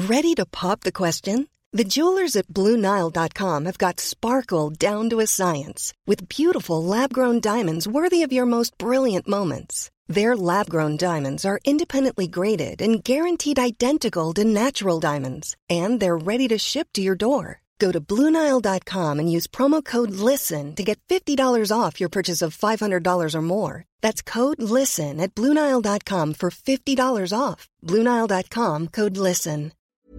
Ready to pop the question? The jewelers at BlueNile.com have got sparkle down to a science with beautiful lab-grown diamonds worthy of your most brilliant moments. Their lab-grown diamonds are independently graded and guaranteed identical to natural diamonds, and they're ready to ship to your door. Go to BlueNile.com and use promo code LISTEN to get $50 off your purchase of $500 or more. That's code LISTEN at BlueNile.com for $50 off. BlueNile.com, code LISTEN.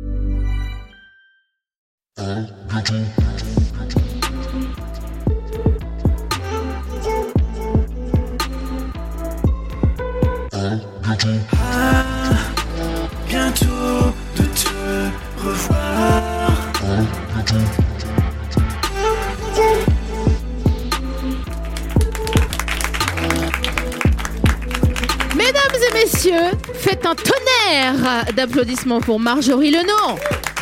Bientôt de te revoir. Mesdames et messieurs, faites un tonnerre d'applaudissements pour Marjorie Lenon.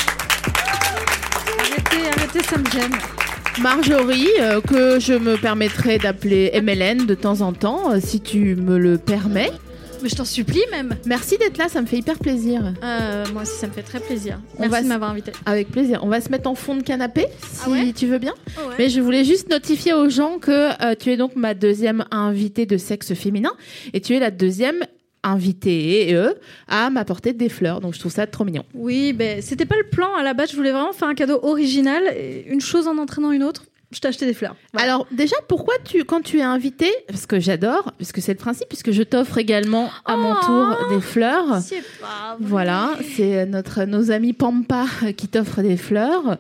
Arrêtez, ça me gêne. Marjorie, que je me permettrai d'appeler MLN de temps en temps, si tu me le permets. Mais je t'en supplie même. Merci d'être là, ça me fait hyper plaisir. Moi aussi, ça me fait très plaisir. Merci de m'avoir invité. Avec plaisir. On va se mettre en fond de canapé, si ouais tu veux bien. Oh ouais. Mais je voulais juste notifier aux gens que tu es donc ma deuxième invitée de sexe féminin et tu es la deuxième invitée à m'apporter des fleurs. Donc je trouve ça trop mignon. Oui, ben c'était pas le plan à la base. Je voulais vraiment faire un cadeau original, une chose en entraînant une autre. Je t'ai acheté des fleurs. Voilà. Alors déjà, pourquoi quand tu es invitée, parce que j'adore, puisque c'est le principe, puisque je t'offre également à mon tour des fleurs. C'est pas vrai. Voilà, c'est nos amis Pampa qui t'offrent des fleurs.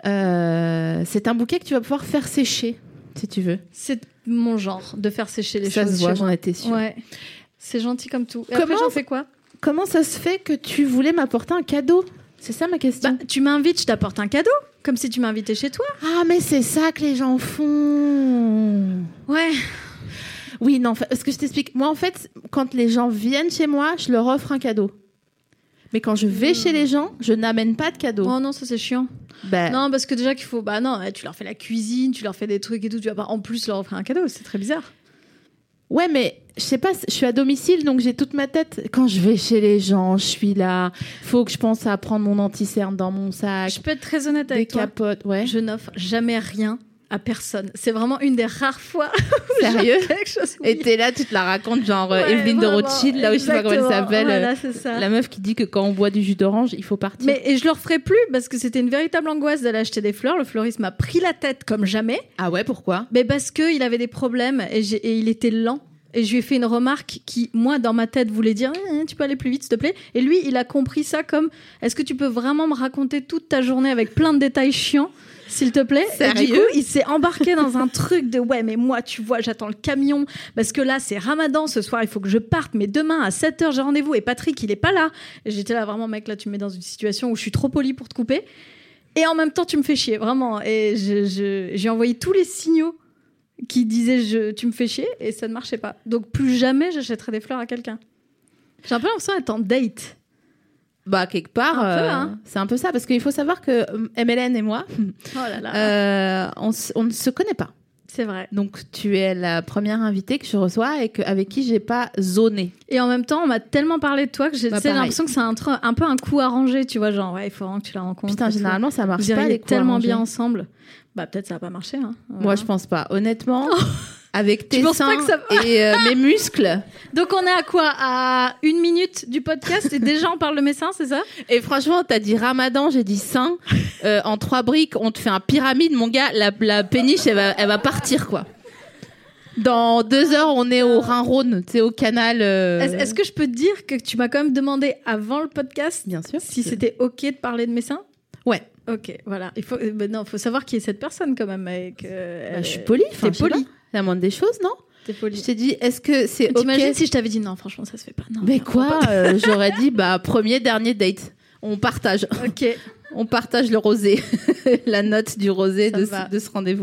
C'est un bouquet que tu vas pouvoir faire sécher, si tu veux. C'est mon genre de faire sécher les ça choses. Ça se voit, chez j'en moi. étais sûre. Ouais. C'est gentil comme tout. Et après, j'en fais quoi ? Comment ça se fait que tu voulais m'apporter un cadeau ? C'est ça ma question. Bah, tu m'invites, je t'apporte un cadeau. Comme si tu m'invitais chez toi. Ah, mais c'est ça que les gens font. Ouais. Oui, non, parce que je t'explique. Moi, en fait, quand les gens viennent chez moi, je leur offre un cadeau. Mais quand je vais chez les gens, je n'amène pas de cadeau. Oh non, ça c'est chiant. Non, parce que déjà qu'il faut... Bah non, tu leur fais la cuisine, tu leur fais des trucs et tout. Tu vas pas en plus leur offrir un cadeau, c'est très bizarre. Ouais, mais je sais pas, je suis à domicile, donc j'ai toute ma tête. Quand je vais chez les gens, je suis là. Faut que je pense à prendre mon anti-cerne dans mon sac. Je peux être très honnête avec toi. Des capotes, ouais. Je n'offre jamais rien à personne. C'est vraiment une des rares fois. Sérieux ? Quelque chose, oui. Et t'es là, tu te la racontes, genre Evelyne de Rothschild, là où je sais pas comment elle s'appelle. Voilà, c'est ça. La meuf qui dit que quand on boit du jus d'orange, il faut partir. Mais et je le referai plus parce que c'était une véritable angoisse d'aller acheter des fleurs. Le fleuriste m'a pris la tête comme jamais. Ah ouais, pourquoi ? Mais parce qu'il avait des problèmes et il était lent. Et je lui ai fait une remarque qui, moi, dans ma tête, voulait dire tu peux aller plus vite, s'il te plaît. Et lui, il a compris ça comme est-ce que tu peux vraiment me raconter toute ta journée avec plein de détails chiants, s'il te plaît. Sérieux ? Et du coup, il s'est embarqué dans un truc de ouais, mais moi, tu vois, j'attends le camion parce que là, c'est Ramadan ce soir, il faut que je parte. Mais demain, à 7h, j'ai rendez-vous. Et Patrick, il est pas là. Et j'étais là, vraiment, mec, là, tu me mets dans une situation où je suis trop polie pour te couper. Et en même temps, tu me fais chier, vraiment. Et j'ai envoyé tous les signaux qui disait tu me fais chier et ça ne marchait pas. Donc plus jamais j'achèterai des fleurs à quelqu'un. J'ai un peu l'impression d'être en date. Bah quelque part, c'est un peu ça parce qu'il faut savoir que MLN et moi, on ne se connaît pas. C'est vrai. Donc tu es la première invitée que je reçois et avec qui j'ai pas zoné. Et en même temps, on m'a tellement parlé de toi que j'ai l'impression que c'est un peu un coup arrangé, tu vois, genre ouais, il faut vraiment que tu la rencontres. Putain, généralement ça marche pas. Vous pas. iriez tellement bien ensemble. Bah peut-être ça va pas marcher. Hein. Voilà. Moi je pense pas. Honnêtement, avec tes seins que et mes muscles. Donc on est à quoi ? À 1 minute du podcast et déjà on parle de mes seins, c'est ça ? Et franchement, t'as dit Ramadan, j'ai dit seins. En 3 briques, on te fait un pyramide, mon gars. La péniche, elle va partir quoi. Dans 2 heures, on est au Rhin-Rhône, tu sais, au canal. Est-ce que je peux te dire que tu m'as quand même demandé avant le podcast, bien sûr, si c'était ok de parler de mes seins ? Ouais. Ok, voilà. Il faut savoir qui est cette personne quand même. Je suis polie. T'es polie. La moindre des choses, non ? T'es polie. Je t'ai dit, est-ce que c'est ok ? T'imagines si je t'avais dit non, franchement, ça se fait pas. Non. Mais quoi j'aurais dit, premier, dernier date. On partage. Ok. On partage le rosé, la note du rosé de ce rendez-vous.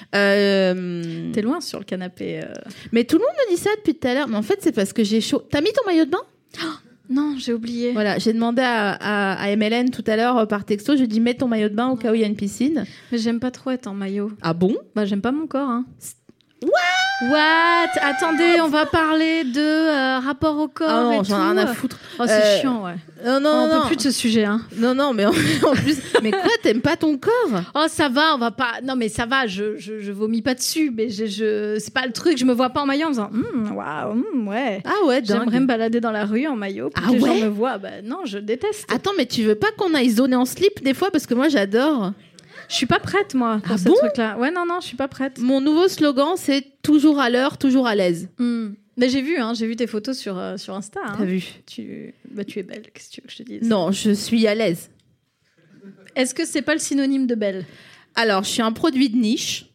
T'es loin sur le canapé. Mais tout le monde me dit ça depuis tout à l'heure. Mais en fait, c'est parce que j'ai chaud. T'as mis ton maillot de bain ? Non, j'ai oublié. Voilà, j'ai demandé à MLN tout à l'heure par texto. Je lui ai dit mets ton maillot de bain au cas où il y a une piscine. Mais j'aime pas trop être en maillot. Ah bon ? Bah j'aime pas mon corps. Hein. What ? What? Attendez, on va parler de rapport au corps. Ah non, et j'en ai tout. rien à foutre. Oh, c'est chiant, ouais. Non, On peut plus de ce sujet, hein. Non, mais en plus, mais quoi, t'aimes pas ton corps? Oh, ça va, on va pas. Non, mais ça va, je vomis pas dessus, mais c'est pas le truc, je me vois pas en maillot en disant, waouh, ouais. Ah ouais, dingue. J'aimerais me balader dans la rue en maillot, pour Ah que les gens ouais me voient. Bah non, je déteste. Attends, mais tu veux pas qu'on aille zoner en slip des fois? Parce que moi, j'adore. Je suis pas prête, moi, pour Ah ce bon truc-là. Ouais, non, je suis pas prête. Mon nouveau slogan, c'est toujours à l'heure, toujours à l'aise. Mais j'ai vu tes photos sur Insta. Hein. T'as vu? Tu es belle, qu'est-ce que tu veux que je te dise? Non, je suis à l'aise. Est-ce que c'est pas le synonyme de belle? Alors, je suis un produit de niche.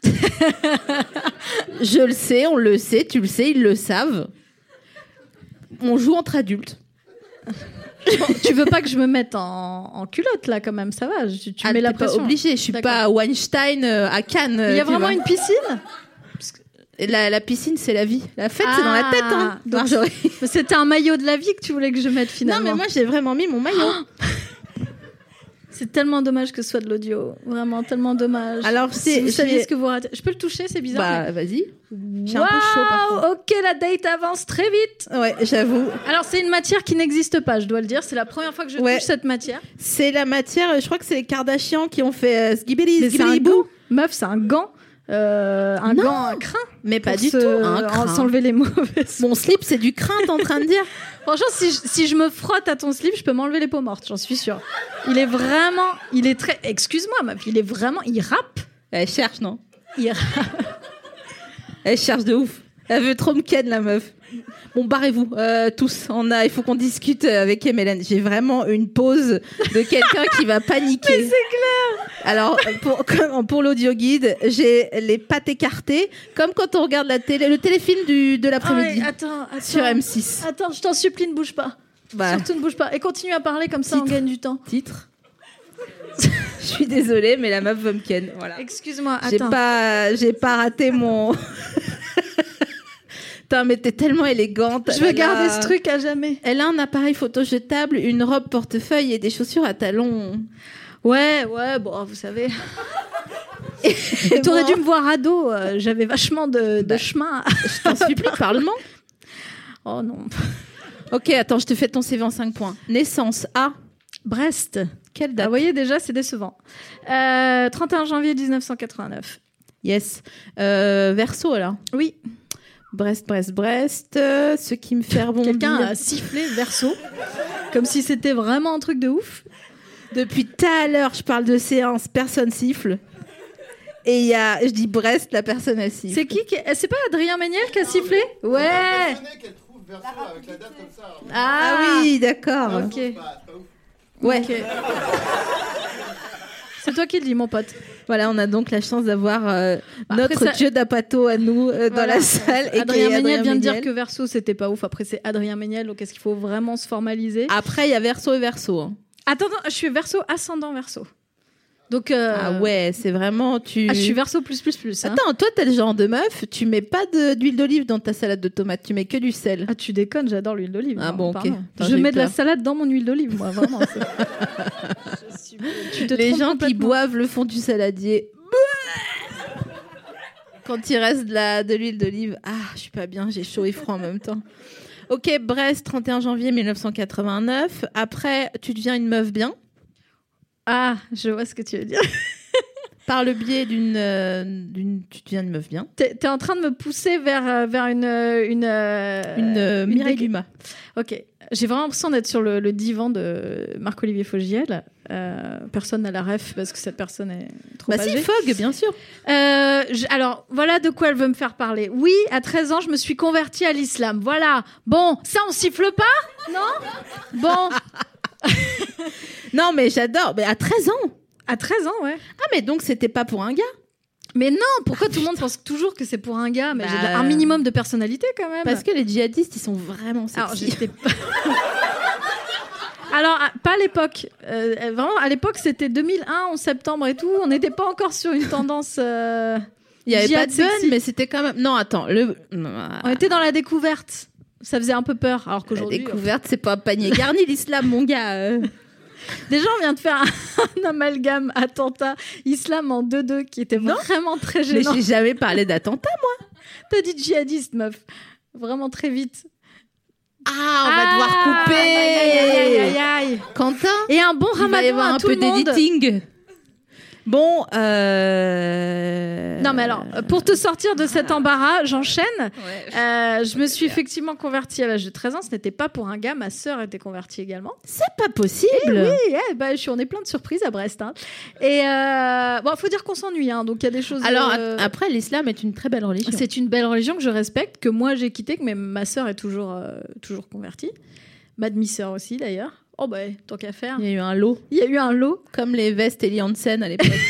Je le sais, on le sait, tu le sais, ils le savent. On joue entre adultes. Bon, tu veux pas que je me mette en culotte, là, quand même, ça va. Tu mets la t'es pas pression. obligée, je suis D'accord. pas Weinstein à Cannes. Il y a tu vraiment vois. une piscine? La piscine, c'est la vie. La fête, c'est dans la tête, hein, donc Marjorie. C'était un maillot de la vie que tu voulais que je mette, Non, finalement. mais moi, j'ai vraiment mis mon maillot. C'est tellement dommage que ce soit de l'audio. Vraiment, tellement dommage. Alors, si vous saviez j'ai- ce que vous ratez. Je peux le toucher, c'est bizarre. Bah, vas-y. mais... J'ai un peu chaud, par contre. Waouh, ok, la date avance très vite. Ouais, j'avoue. Alors, c'est une matière qui n'existe pas, je dois le dire. C'est la première fois que je Ouais. touche cette matière. C'est la matière, je crois que c'est les Kardashians qui ont fait Skibidi, Mais c'est un Skibidi gant. Boo. Meuf, c'est un gant. Un Non. gant, un crin. Mais pas Pour du tout, un crin. S'enlever les mauvaises. Mon slip, c'est du crin, t'es en train de dire? Franchement, si je me frotte à ton slip, je peux m'enlever les peaux mortes, j'en suis sûre. Il est très... Excuse-moi, meuf, il rappe. Elle cherche, non? Il rappe. Elle cherche de ouf. Elle veut trop me ken, la meuf. Bon, barrez-vous, tous. Il faut qu'on discute avec Emélène. J'ai vraiment une pause de quelqu'un qui va paniquer. Mais c'est clair. Alors, pour l'audio guide, j'ai les pattes écartées, comme quand on regarde le téléfilm de l'après-midi. Ah ouais, attends. Sur M6. Attends, je t'en supplie, ne bouge pas. Bah, Surtout ne bouge pas. Et continue à parler, comme ça on Titre. gagne du temps. titre. Je suis désolée, mais la meuf veut me ken. Voilà. Excuse-moi, J'ai attends. pas raté mon. Putain, mais t'es tellement élégante. Je veux Elle a- garder ce truc à jamais. Elle a un appareil photo jetable, une robe portefeuille et des chaussures à talons. Ouais, bon, vous savez. Et T'aurais moi, dû me voir ado. J'avais vachement de chemin. Je t'en supplie, parlement. Oh non. Ok, attends, je te fais ton CV en 5 points. Naissance à Brest. quelle Ah, date? vous voyez, déjà, c'est décevant. 31 janvier 1989. Yes. Verseau, alors. Oui. Brest. Ce qui me fait rebondir. Quelqu'un a sifflé verso. Comme si c'était vraiment un truc de ouf. Depuis tout à l'heure, je parle de séance, personne siffle. Et je dis Brest, la personne elle siffle. C'est qui C'est pas Adrien Méniel qui a sifflé? Ouais. qu'elle trouve verso avec la date comme ça. Ah oui, d'accord. Ok. Ouais. Ok. C'est toi qui le dis, mon pote. Voilà, on a donc la chance d'avoir notre Après, ça- dieu d'Apato à nous dans Voilà. la salle. Et Adrien qui est Méniel vient de dire Méniel. que verso c'était pas ouf. Après c'est Adrien Méniel, donc est-ce qu'il faut vraiment se formaliser? Après, il y a verso et verso. Hein. Attends, je suis verso ascendant verso. Donc Ah ouais, c'est vraiment je suis verso plus. Hein. Attends, toi, t'es le genre de meuf, tu mets pas d'huile d'olive dans ta salade de tomates, tu mets que du sel. Ah, tu déconnes, j'adore l'huile d'olive. Ah moi, bon, ok. pardon. Attends, Je j'ai eu mets de la peur. salade dans mon huile d'olive, moi, vraiment. Tu te Les trompes gens qui complètement. boivent le fond du saladier. Quand il reste de l'huile d'olive, je suis pas bien, j'ai chaud et froid en même temps. Ok, Brest, 31 janvier 1989. Après, tu deviens une meuf bien. Ah, je vois ce que tu veux dire. Par le biais tu deviens une meuf bien. T'es en train de me pousser vers une Mireille dég- Dumas. Ok. J'ai vraiment l'impression d'être sur le divan de Marc-Olivier Fogiel. Personne n'a la ref parce que cette personne est trop Bah si, âgée. Fogg, bien sûr. Alors, voilà de quoi elle veut me faire parler. Oui, à 13 ans, je me suis convertie à l'islam. Voilà. Bon, ça, on siffle pas? Non? Bon. Non, mais j'adore. Mais à 13 ans. À 13 ans, ouais. Ah, mais donc c'était pas pour un gars. Mais non, pourquoi tout le monde pense toujours que c'est pour un gars? Mais Bah, j'ai un minimum de personnalité quand même. Parce que les djihadistes, ils sont vraiment Alors, sexy. j'étais pas... Alors, pas à l'époque. Vraiment, à l'époque, c'était 2001, 11 septembre et tout. On n'était pas encore sur une tendance... Il y avait pas djihad de gun, sexy. mais c'était quand même. Non, attends. On était dans la découverte. Ça faisait un peu peur. Alors La qu'aujourd'hui... découverte, c'est pas un panier garni l'islam, mon gars. Déjà, on vient de faire un amalgame attentat islam en 2-2 qui était vraiment très Mais gênant. j'ai jamais parlé d'attentat, moi. T'as dit djihadiste, meuf. Vraiment très vite. Ah, on va devoir couper. Aïe. Quentin, Et un bon il va y ramadan avoir à un tout peu le monde. d'éditing. Bon, Non mais alors, pour te sortir de cet embarras, j'enchaîne. Je me suis effectivement convertie à l'âge de 13 ans. Ce n'était pas pour un gars. Ma sœur était convertie également. c'est pas possible. On est plein de surprises à Brest. Hein. Et bon, faut dire qu'on s'ennuie. Hein, donc il y a des choses. Alors après, l'islam est une très belle religion. C'est une belle religion que je respecte, que moi j'ai quittée, que ma sœur est toujours convertie. Ma demi-sœur aussi d'ailleurs. Oh bah, tant qu'à faire. Il y a eu un lot, Il y a eu un lot. comme les vestes Eli Hansen à l'époque.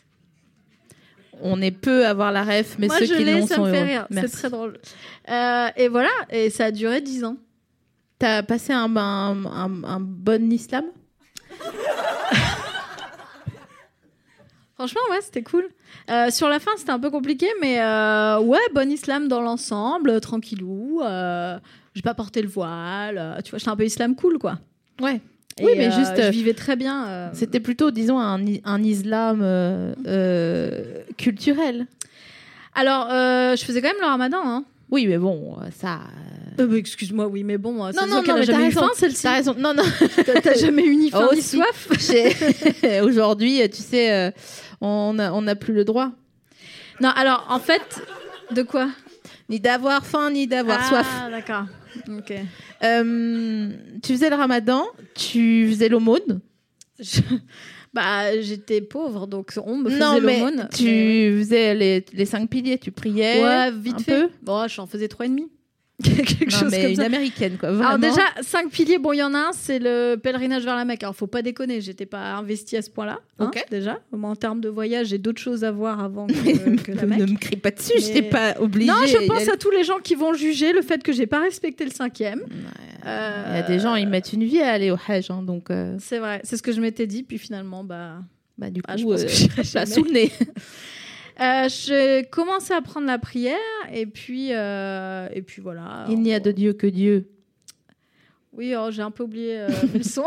On est peu à avoir la ref, mais Moi ceux je qui l'ai, l'ont ça sont me fait heureux. rire. Merci. C'est très drôle. Et voilà, et ça a duré 10 ans. T'as passé un bon islam. Franchement, ouais, c'était cool. Sur la fin, c'était un peu compliqué, mais ouais, bon islam dans l'ensemble, tranquillou. J'ai pas porté le voile. Tu vois, j'étais un peu islam cool, quoi. Ouais. Et, Oui, mais juste, je vivais très bien. C'était plutôt, disons, un islam culturel. Alors, je faisais quand même le ramadan, hein. Oui, mais bon, ça. Bah, excuse-moi, oui, mais bon, ça Non, veut dire qu'elle a mais jamais t'as eu raison. faim, celle-ci. T'as raison. Non, non. T'as jamais eu ni faim Oh, ni si. soif. Aujourd'hui, tu sais, on n'a plus le droit. Non, alors, en fait, de quoi? Ni d'avoir faim, ni d'avoir soif. Ah, d'accord. Ok. Tu faisais le ramadan, tu faisais l'aumône. Bah, j'étais pauvre, donc on me faisait Non, mais l'aumône. tu faisais les 5 piliers, tu priais. Ouais, vite un fait. peu. Bon, j'en faisais 3,5. Quelque Non, chose mais comme une ça. américaine, quoi. Alors Vraiment. déjà, 5 piliers, bon, il y en a un, c'est le pèlerinage vers la Mecque. Alors, faut pas déconner, j'étais pas investie à ce point-là, hein, Ok. déjà. Moi, en termes de voyage, j'ai d'autres choses à voir avant que la Mecque. Ne me crie pas dessus, je Mais- t'ai pas obligée. Non, je d'y pense aller. à tous les gens qui vont juger le fait que j'ai pas respecté le 5e. Il y a des gens, ils mettent une vie à aller au Hajj, hein, donc C'est vrai, c'est ce que je m'étais dit, puis finalement, du coup, je pense que j'irai ça a jamais. sous le nez. j'ai commencé à prendre la prière, et puis voilà. Il n'y a de Dieu que Dieu. Oui, j'ai un peu oublié mes leçons.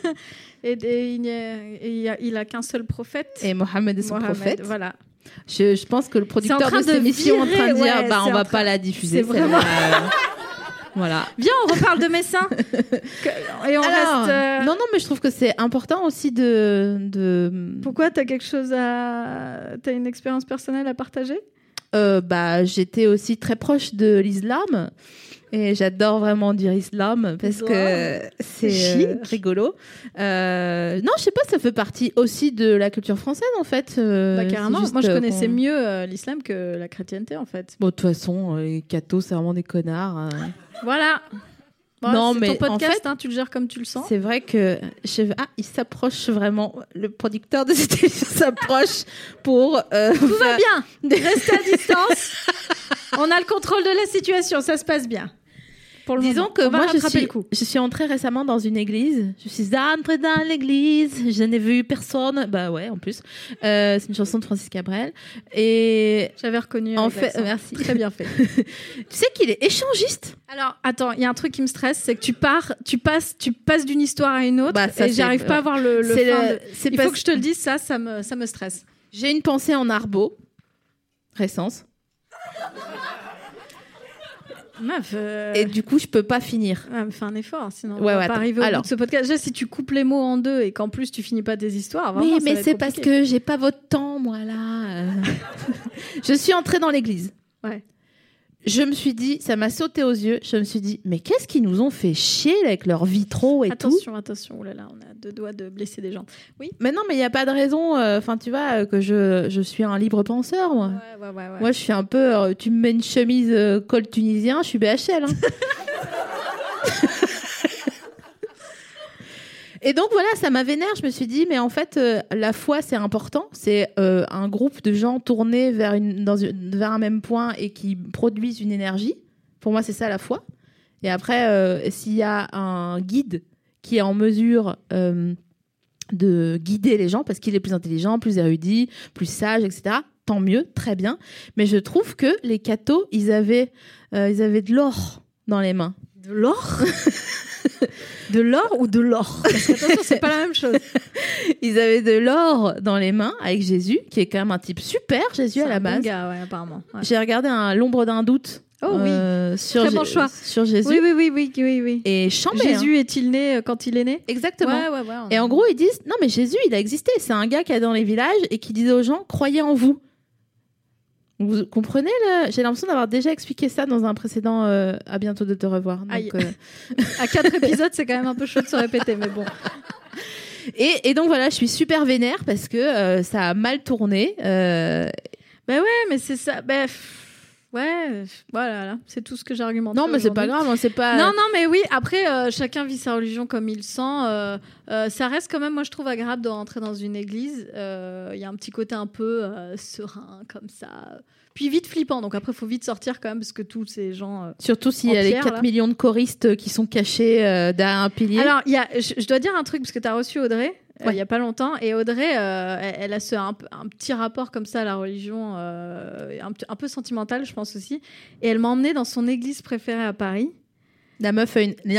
Il a qu'un seul prophète. Et Mohammed est son Mohammed, prophète. Voilà. Je pense que le producteur train de cette de émission est en train de virer, dire ouais, bah, c'est on en va train- pas la diffuser. c'est vraiment- celle-là. Voilà. Viens, on reparle de mes seins. Et on Alors, reste. Non, mais je trouve que c'est important aussi de... Pourquoi t'as quelque chose à. T'as une expérience personnelle à partager? J'étais aussi très proche de l'islam et j'adore vraiment dire islam parce que c'est Chic. rigolo. Non, je sais pas, ça fait partie aussi de la culture française en fait. Carrément. c'est juste, Moi, je connaissais qu'on- mieux l'islam que la chrétienté, en fait. Bon, de toute façon, les cathos, c'est vraiment des connards. Voilà. Bon, Non, c'est mais ton podcast, en fait, hein, tu le gères comme tu le sens. C'est vrai que il s'approche vraiment. Le producteur de cette émission s'approche pour. Tout va bien. Restez à distance. On a le contrôle de la situation. Ça se passe bien. Pour le Disons moment. que On va moi, je rattraper le coup. suis entrée récemment dans une église. Je suis entrée dans l'église. Je n'ai vu personne. Bah ouais, en plus. C'est une chanson de Francis Cabrel. Et J'avais reconnu. en avec fait, l'accent. merci. Très bien fait. Tu sais qu'il est échangiste. Alors, attends, il y a un truc qui me stresse, c'est que tu passes d'une histoire à une autre, Bah, ça, et j'arrive c'est- pas à voir le C'est fin le- de- c'est Il parce- faut que je te le dise, ça me stresse. J'ai une pensée en argot. Récence. Meuf, Et du coup, je peux pas finir. fais un effort, sinon on Ouais, va ouais, pas attends. arriver au bout Alors. de ce podcast. Déjà, si tu coupes les mots en deux et qu'en plus tu finis pas tes histoires, vraiment, Oui, ça mais va être c'est parce compliqué. que j'ai pas votre temps, moi, là. Je suis entrée dans l'église. Ouais. Je me suis dit, ça m'a sauté aux yeux. Je me suis dit, mais qu'est-ce qu'ils nous ont fait chier là, avec leurs vitraux et tout. Attention, oh là là, on a 2 doigts de blesser des gens. Oui. Mais non, mais il n'y a pas de raison. Enfin, tu vois, que je suis un libre penseur, moi. Ouais. Moi, je suis un peu. Tu me mets une chemise col tunisien, je suis BHL. Hein. Et donc voilà, ça m'a vénère. Je me suis dit, mais en fait, la foi, c'est important. C'est un groupe de gens tournés vers un même point et qui produisent une énergie. Pour moi, c'est ça la foi. Et après, s'il y a un guide qui est en mesure de guider les gens, parce qu'il est plus intelligent, plus érudit, plus sage, etc., tant mieux, très bien. Mais je trouve que les cathos, ils avaient de l'or dans les mains. De l'or. De l'or ou de l'or? Parce que attention, c'est pas la même chose. Ils avaient de l'or dans les mains avec Jésus, qui est quand même un type super, Jésus à la base. Bon gars, ouais, apparemment. Ouais. J'ai regardé l'ombre d'un doute. Oh oui. Sur Très bon choix. Sur Jésus. Oui. Et chambé. Jésus est-il né quand il est né? Exactement. Ouais. Et en gros, ils disent non, mais Jésus, il a existé. C'est un gars qui est dans les villages et qui disait aux gens croyez en vous. Vous comprenez J'ai l'impression d'avoir déjà expliqué ça dans un précédent à bientôt de te revoir. Donc, à 4 épisodes, c'est quand même un peu chaud de se répéter, mais bon. Et donc voilà, je suis super vénère parce que ça a mal tourné. Ben ouais, mais c'est ça. Ouais, voilà, là, c'est tout ce que j'argumente. Non, mais c'est pas grave, c'est pas. Non, mais oui. Après, chacun vit sa religion comme il sent. Ça reste quand même, moi, je trouve agréable de rentrer dans une église. Il y a un petit côté un peu serein, comme ça. Puis vite flippant. Donc après, il faut vite sortir quand même, parce que tous ces gens. Surtout s'il y a les 4 millions de choristes qui sont cachés derrière un pilier. Alors, je dois dire un truc, parce que tu as reçu Audrey. Il y a pas longtemps, et Audrey elle a un petit rapport comme ça à la religion, un peu sentimental, je pense aussi, et elle m'a emmenée dans son église préférée à Paris. Est-ce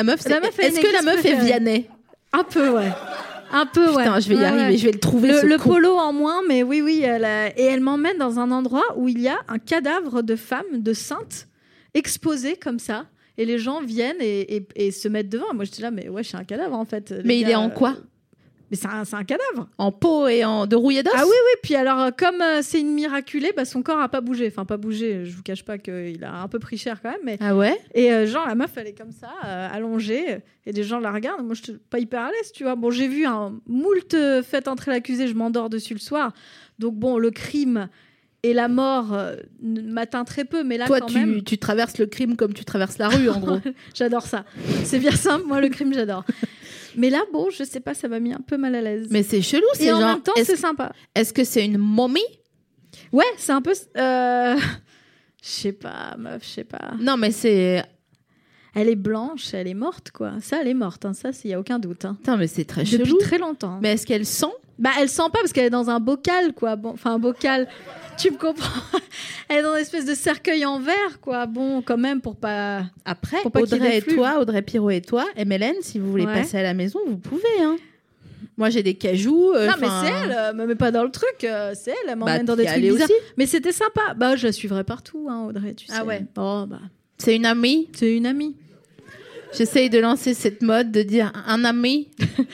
que la meuf est Vianney? Un peu, ouais. Putain, je vais y arriver, je vais le trouver. Le polo en moins, mais oui, et elle m'emmène dans un endroit où il y a un cadavre de femme, de sainte, exposé comme ça. Et les gens viennent et se mettent devant. Moi, j'étais là, mais ouais, c'est un cadavre en fait. Mais il est en quoi? Mais c'est un cadavre. En peau et de rouillé d'os? Ah oui. Puis alors, comme c'est une miraculée, son corps a pas bougé. Enfin, pas bougé. Je vous cache pas qu'il a un peu pris cher quand même. Mais... Ah ouais? Et genre, la meuf, elle est comme ça, allongée. Et des gens la regardent. Moi, je suis pas hyper à l'aise, tu vois. Bon, j'ai vu un moult fait entrer l'accusé. Je m'endors dessus le soir. Donc bon, le crime et la mort m'atteint très peu. Mais là, toi, quand même... tu traverses le crime comme tu traverses la rue, en gros. J'adore ça. C'est bien simple. Moi, le crime, j'adore. Mais là, bon, je sais pas, ça m'a mis un peu mal à l'aise. Mais c'est chelou, c'est et genre... en même temps, c'est sympa. Est-ce que c'est une momie? Ouais, c'est un peu... Je sais pas, meuf, je sais pas. Non, mais c'est... Elle est blanche, elle est morte, quoi. Ça, elle est morte, hein. Ça, il y a aucun doute. Hein. Putain, mais c'est très chelou. Depuis très longtemps. Mais est-ce qu'elle sent? Elle sent pas, parce qu'elle est dans un bocal, quoi. Bon, enfin, un bocal... Tu me comprends? Elle est dans une espèce de cercueil en verre, quoi. Bon, quand même, pour pas... Après, pour pas Audrey Pirot et toi, MLN, si vous voulez passer à la maison, vous pouvez, hein. Moi, j'ai des cajous. Non, mais c'est elle, me mets pas dans le truc. C'est elle m'emmène dans des trucs bizarres. Aussi. Mais c'était sympa. Je la suivrai partout, hein, Audrey, tu sais. Ah ouais. Oh, c'est une amie? C'est une amie. J'essaye de lancer cette mode de dire un ami.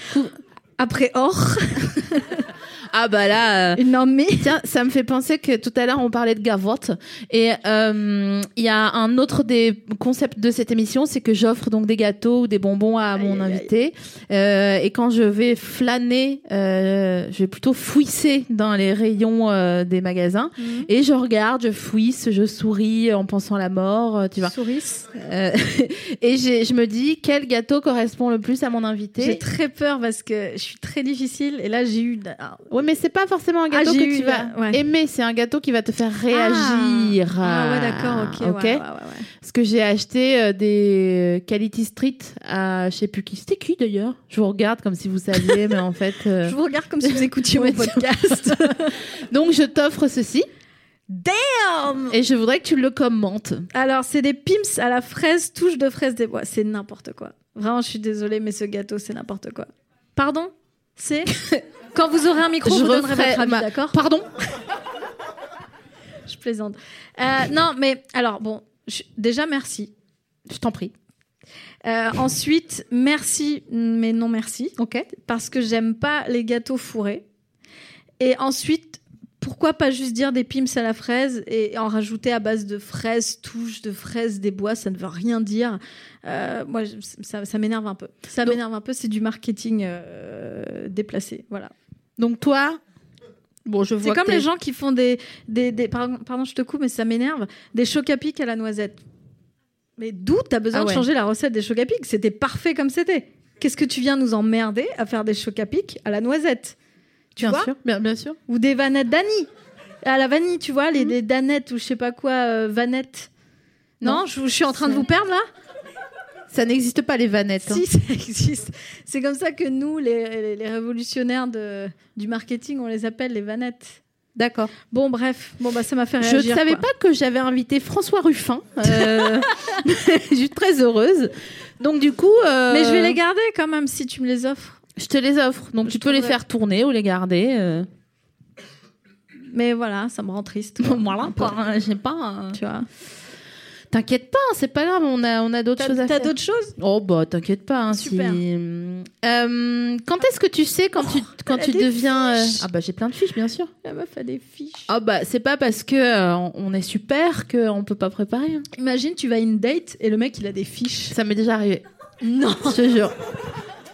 Après or. Ah bah là, une amie. Tiens, ça me fait penser que tout à l'heure on parlait de gavotte et il y a un autre des concepts de cette émission, c'est que j'offre donc des gâteaux ou des bonbons à mon invité et quand je vais flâner, je vais plutôt fouisser dans les rayons des magasins et je regarde, je fouisse, je souris en pensant à la mort, tu vois. Sourisse. Et je me dis quel gâteau correspond le plus à mon invité. J'ai très peur parce que je suis très difficile et là j'ai eu... Ouais, mais c'est pas forcément un gâteau que tu vas aimer, c'est un gâteau qui va te faire réagir. Ah ouais, d'accord, ok. Ouais. Parce que j'ai acheté des Quality Street à je sais plus qui. C'était qui d'ailleurs? Je vous regarde comme si vous saviez, mais en fait. Je vous regarde comme si vous écoutiez mon podcast. Donc je t'offre ceci. Damn! Et je voudrais que tu le commentes. Alors, c'est des Pim's à la fraise, touche de fraise des bois. C'est n'importe quoi. Vraiment, je suis désolée, mais ce gâteau, c'est n'importe quoi. Pardon? C'est... Quand vous aurez un micro, je vous donnerai votre avis, d'accord? Pardon? Je plaisante. Non, mais alors, bon, déjà, merci. Je t'en prie. Ensuite, merci, mais non merci. Ok. Parce que j'aime pas les gâteaux fourrés. Et ensuite, pourquoi pas juste dire des Pim's à la fraise et en rajouter à base de fraises, touche de fraises des bois, ça ne veut rien dire. Moi, ça m'énerve un peu. M'énerve un peu, c'est du marketing déplacé, voilà. Donc toi, bon, je vois. C'est comme les gens qui font des pardon, je te coupe, mais ça m'énerve, des chocs à pic à la noisette. Mais d'où t'as besoin de changer la recette des chocs à pic? C'était parfait comme c'était. Qu'est-ce que tu viens nous emmerder à faire des chocs à pic à la noisette? Tu vois? Bien sûr. Ou des vanettes d'Annie. À la vanille, tu vois, des danettes ou je sais pas quoi, vanettes. Non, je suis en train de vous perdre là? Ça n'existe pas, les vanettes. Si, ça existe. C'est comme ça que nous, les révolutionnaires du marketing, on les appelle les vanettes. D'accord. Bon, bref. Bon, ça m'a fait réagir. Je ne savais pas que j'avais invité François Ruffin. Je suis très heureuse. Donc, du coup... Mais je vais les garder quand même si tu me les offres. Je te les offre. Donc, tu peux les faire tourner ou les garder. Mais voilà, ça me rend triste. Voilà, quoi. J'ai pas... Tu vois. T'inquiète pas, c'est pas grave, on a d'autres choses à faire. T'as d'autres choses ? Oh bah t'inquiète pas. Super. Quand est-ce que tu sais quand tu deviens Ah bah j'ai plein de fiches bien sûr. La meuf a des fiches. Ah bah c'est pas parce que on est super qu'on peut pas préparer. Hein. Imagine tu vas à une date et le mec il a des fiches. Ça m'est déjà arrivé. Non. Je te jure. Sérieux ?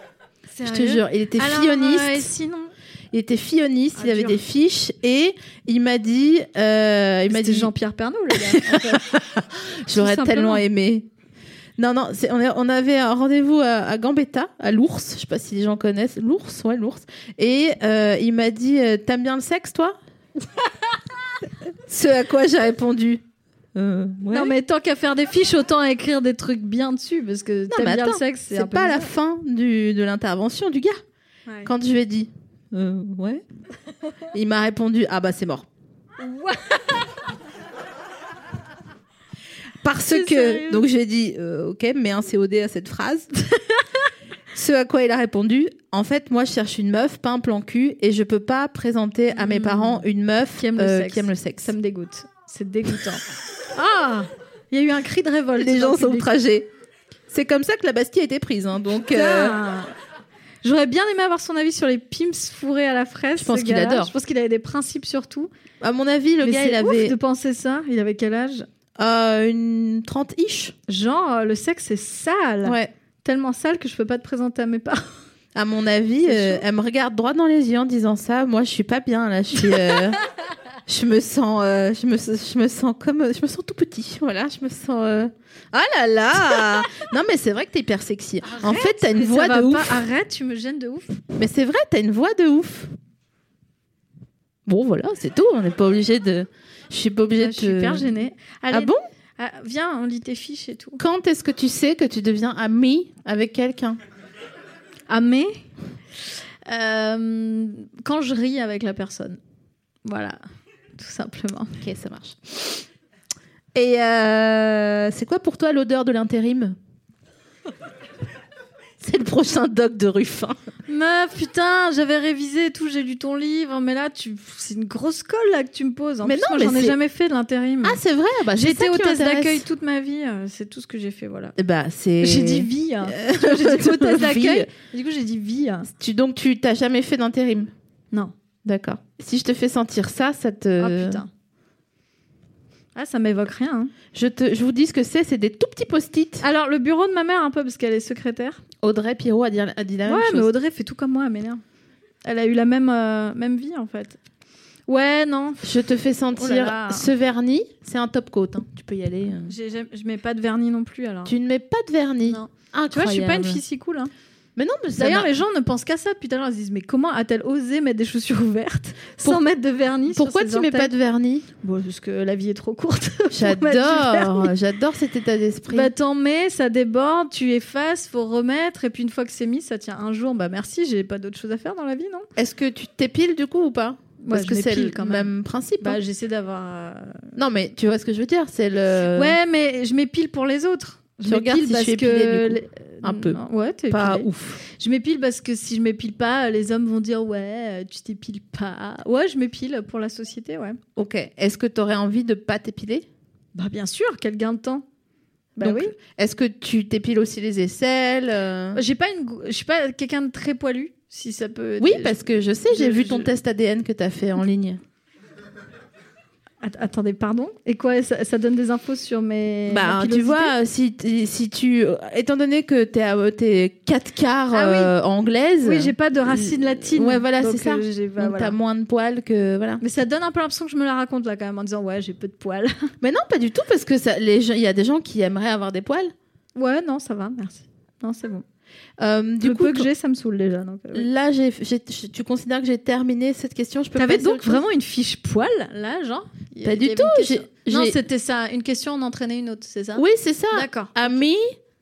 Je te jure, il était filloniste. Sinon. Il était filloniste, il avait des fiches et il m'a dit... C'était Jean-Pierre Pernaut, le gars. En fait. J'aurais tellement aimé. Non, on avait un rendez-vous à Gambetta, à l'Ours. Je sais pas si les gens connaissent. L'Ours, ouais, l'Ours. Et il m'a dit, t'aimes bien le sexe, toi ? Ce à quoi j'ai répondu... Ouais. Non mais tant qu'à faire des fiches, autant écrire des trucs bien dessus parce que t'aimes bien le sexe. C'est pas à la fin de l'intervention du gars. Ouais. Quand je lui ai dit... ouais. Il m'a répondu ah bah c'est mort. Parce que sérieux donc j'ai dit ok, mets un COD à cette phrase. Ce à quoi il a répondu en fait moi je cherche une meuf, pas un plan cul et je peux pas présenter à mes parents une meuf qui aime le sexe. Ça me dégoûte. C'est dégoûtant. Ah, il y a eu un cri de révolte. Les gens sont outragés. C'est comme ça que la Bastille a été prise hein, donc J'aurais bien aimé avoir son avis sur les pimps fourrés à la fraise. Je pense qu'il adore. Je pense qu'il avait des principes surtout. À mon avis, le gars, il avait... ouf de penser ça. Il avait quel âge ? Une 30-ish. Genre, le sexe, c'est sale. Ouais. Tellement sale que je peux pas te présenter à mes parents. À mon avis, elle me regarde droit dans les yeux en disant ça. Moi, je suis pas bien, là. Je suis... je me sens tout petit. Voilà, je me sens... Ah là là. Non mais c'est vrai que t'es hyper sexy. Arrête, en fait, t'as une voix de ouf. Arrête, tu me gênes de ouf. Mais c'est vrai, t'as une voix de ouf. Bon voilà, c'est tout. On n'est pas obligé de. Je suis pas obligée de. Je suis hyper gênée. Allez, ah bon ? Viens, on lit tes fiches et tout. Quand est-ce que tu sais que tu deviens amie avec quelqu'un ? Amie ? Quand je ris avec la personne. Voilà, tout simplement. Ok, ça marche. Et c'est quoi pour toi l'odeur de l'intérim ? C'est le prochain doc de Ruffin. Meuf, putain, j'avais révisé et tout, j'ai lu ton livre, mais là, c'est une grosse colle là que tu me poses. En plus, moi, j'en ai jamais fait de l'intérim. Ah, c'est vrai ? Bah, j'ai été hôtesse d'accueil toute ma vie, c'est tout ce que j'ai fait, voilà. Bah, c'est... J'ai dit vie. Hein. J'ai dit hôtesse d'accueil, du coup, j'ai dit vie. Donc, tu t'as jamais fait d'intérim ? Non. D'accord. Si je te fais sentir ça, ça te... Ah, putain. Ah, ça m'évoque rien. Hein. Je vous dis ce que c'est des tout petits post-it. Alors, le bureau de ma mère, un peu, parce qu'elle est secrétaire. Audrey Pirot a dit la même chose. Ouais, mais Audrey fait tout comme moi, elle m'énerve. Elle a eu la même vie, en fait. Ouais, non. Je te fais sentir ce vernis. C'est un top coat. Hein. Tu peux y aller. Je mets pas de vernis non plus, alors. Tu ne mets pas de vernis ? Non. Incroyable. Tu vois, je suis pas une fille si cool, hein. Mais non, mais d'ailleurs, les gens ne pensent qu'à ça depuis tout à l'heure. Ils se disent, mais comment a-t-elle osé mettre des chaussures ouvertes sans mettre de vernis ? Pourquoi tu mets pas de vernis ? Bon, parce que la vie est trop courte. J'adore cet état d'esprit. Bah, t'en mets, ça déborde, tu effaces, faut remettre. Et puis, une fois que c'est mis, ça tient un jour. Bah, merci, j'ai pas d'autre chose à faire dans la vie, non ? Est-ce que tu t'épiles du coup ou pas ? Parce que c'est le même principe. Bah, hein. J'essaie d'avoir. Non, mais tu vois ce que je veux dire ? C'est le. Ouais, mais je m'épile pour les autres. Je regarde si je suis épilée, du coup. Un peu. Non, ouais, t'es pas épilée. Ouf. Je m'épile parce que si je m'épile pas, les hommes vont dire ouais, tu t'épiles pas. Ouais, je m'épile pour la société, ouais. Ok. Est-ce que t'aurais envie de pas t'épiler ? Bah bien sûr, quel gain de temps. Bah donc, oui. Est-ce que tu t'épiles aussi les aisselles ? Je suis pas quelqu'un de très poilu, si ça peut. Oui, parce que je sais, j'ai vu ton test ADN que t'as fait en ligne. Attendez, pardon. Et quoi, ça donne des infos sur mes. Bah, tu vois, si tu, étant donné que t'es 4 quarts anglaise. Oui, j'ai pas de racines latines. Ouais, voilà, donc, c'est ça. Donc t'as moins de poils que voilà. Mais ça donne un peu l'impression que je me la raconte là quand même en disant ouais, j'ai peu de poils. Mais non, pas du tout, parce que il y a des gens qui aimeraient avoir des poils. Ouais, non, ça va, merci. Non, c'est bon. Du coup, peu que j'ai, ça me saoule déjà. Donc, oui. Là, tu considères que j'ai terminé cette question ? T'avais donc vraiment une fiche poil, là, genre ? Pas du tout. Non, c'était ça. Une question, on entraînait une autre, c'est ça ? Oui, c'est ça. D'accord. Amie,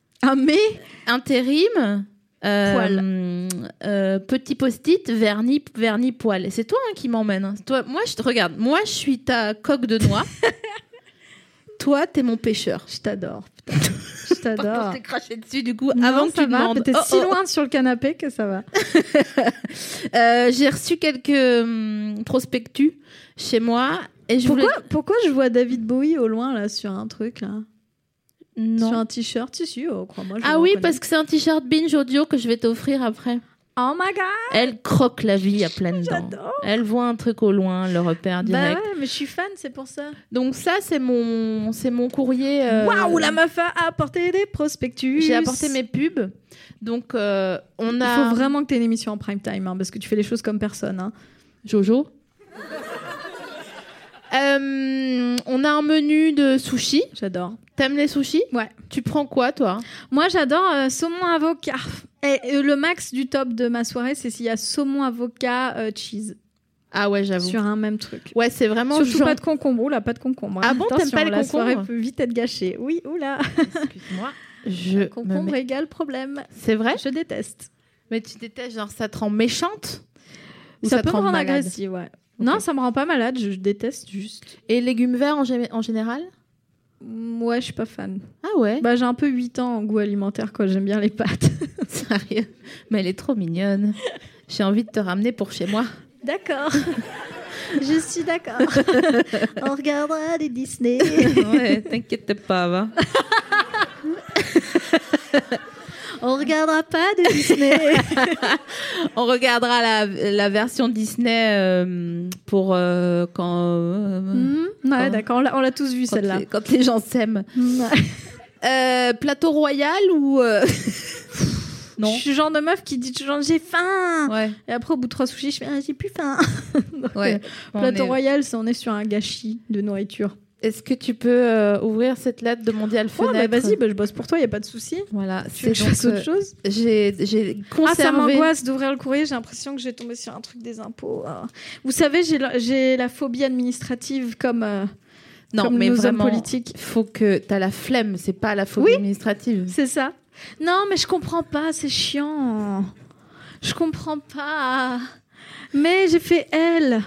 intérim, poil. Petit post-it, vernis, poil. Et c'est toi qui m'emmène. Hein. Toi, moi, je suis ta coque de noix. Toi, t'es mon pêcheur. Je t'adore, putain. Je Par contre, t'adore. je t'ai craché dessus du coup Non, avant que ça tu va, demandes. T'es Oh, si oh. loin sur le canapé que ça va. J'ai reçu quelques prospectus chez moi et je voulais... Pourquoi je vois David Bowie au loin là sur un truc là? Non. Sur un t-shirt, si, crois-moi. Ah oui, parce que c'est un t-shirt Binge Audio que je vais t'offrir après. Oh my god! Elle croque la vie à pleines dents. J'adore! Elle voit un truc au loin, elle le repère Bah direct. ouais, mais je suis fan, c'est pour ça. Donc ça, c'est mon courrier. Waouh, la meuf a apporté des prospectus. J'ai apporté mes pubs. Donc on a. Il faut vraiment que tu aies une émission en prime time, hein, parce que tu fais les choses comme personne. Hein. Jojo. On a un menu de sushi. J'adore. T'aimes les sushis? Ouais. Tu prends quoi, toi? Moi, j'adore saumon avocat. Et le max du top de ma soirée, c'est s'il y a saumon avocat cheese Ah ouais, j'avoue. sur un même truc. Ouais, c'est vraiment Surtout genre- pas de concombre. Oula, pas de concombre. Ah bon, t'aimes Attention, pas les la soirée concombres peut vite être gâchée. Oui, oula. Excuse-moi. Je me Concombre mets- égale problème. C'est vrai? Je déteste. Mais tu détestes, genre ça te rend méchante? Ou Ça te peut me rend rendre malade? agressive, ouais. Non, ça me rend pas malade, je déteste juste. Et légumes verts en général? Ouais, je suis pas fan. Ah ouais? Bah, j'ai un peu 8 ans en goût alimentaire, quoi. J'aime bien les pâtes. Sérieux? Mais elle est trop mignonne. J'ai envie de te ramener pour chez moi. D'accord. Je suis d'accord. On regardera des Disney. Ouais, t'inquiète pas, va. On regardera pas de Disney. On regardera la version Disney pour quand, Ouais, Quand- d'accord. On l'a tous vu, celle-là. quand les gens s'aiment. Ouais. Plateau royal ou... Non. Je suis le genre de meuf qui dit toujours j'ai faim. Ouais. Et après, au bout de 3 sushis, je fais j'ai plus faim. Donc, Ouais. On Plateau est- royal, on est sur un gâchis de nourriture. Est-ce que tu peux ouvrir cette lettre de Mondial Ouais, Fenêtre? bah vas-y, bah, je bosse pour toi, y a pas de souci. Voilà. Tu veux que je fasse autre chose? J'ai Ah, ça conservé... m'angoisse d'ouvrir le courrier. J'ai l'impression que je vais tomber sur un truc des impôts. Ah. Vous savez, j'ai la phobie administrative comme Non, mais nos hommes vraiment, politiques. faut que t'as la flemme, c'est pas la phobie Oui. administrative. C'est ça. Non, mais je comprends pas. C'est chiant. Je comprends pas. Mais j'ai fait L.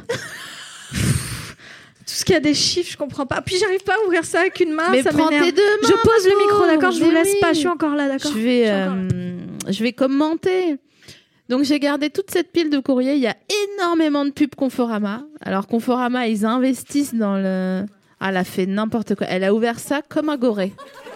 Tout ce qui a des chiffres, je comprends pas. Puis j'arrive pas à ouvrir ça avec une main. Mais ça prends m'énerve. tes deux mains. Je pose le micro, pauvre. d'accord. Je vous Mais laisse oui. pas. Je suis encore là, d'accord. Je vais, Je suis encore là. je vais commenter. Donc j'ai gardé toute cette pile de courriers. Il y a énormément de pubs Conforama. Alors Conforama, ils investissent dans le... Ah, elle a fait n'importe quoi. Elle a ouvert ça comme un goré.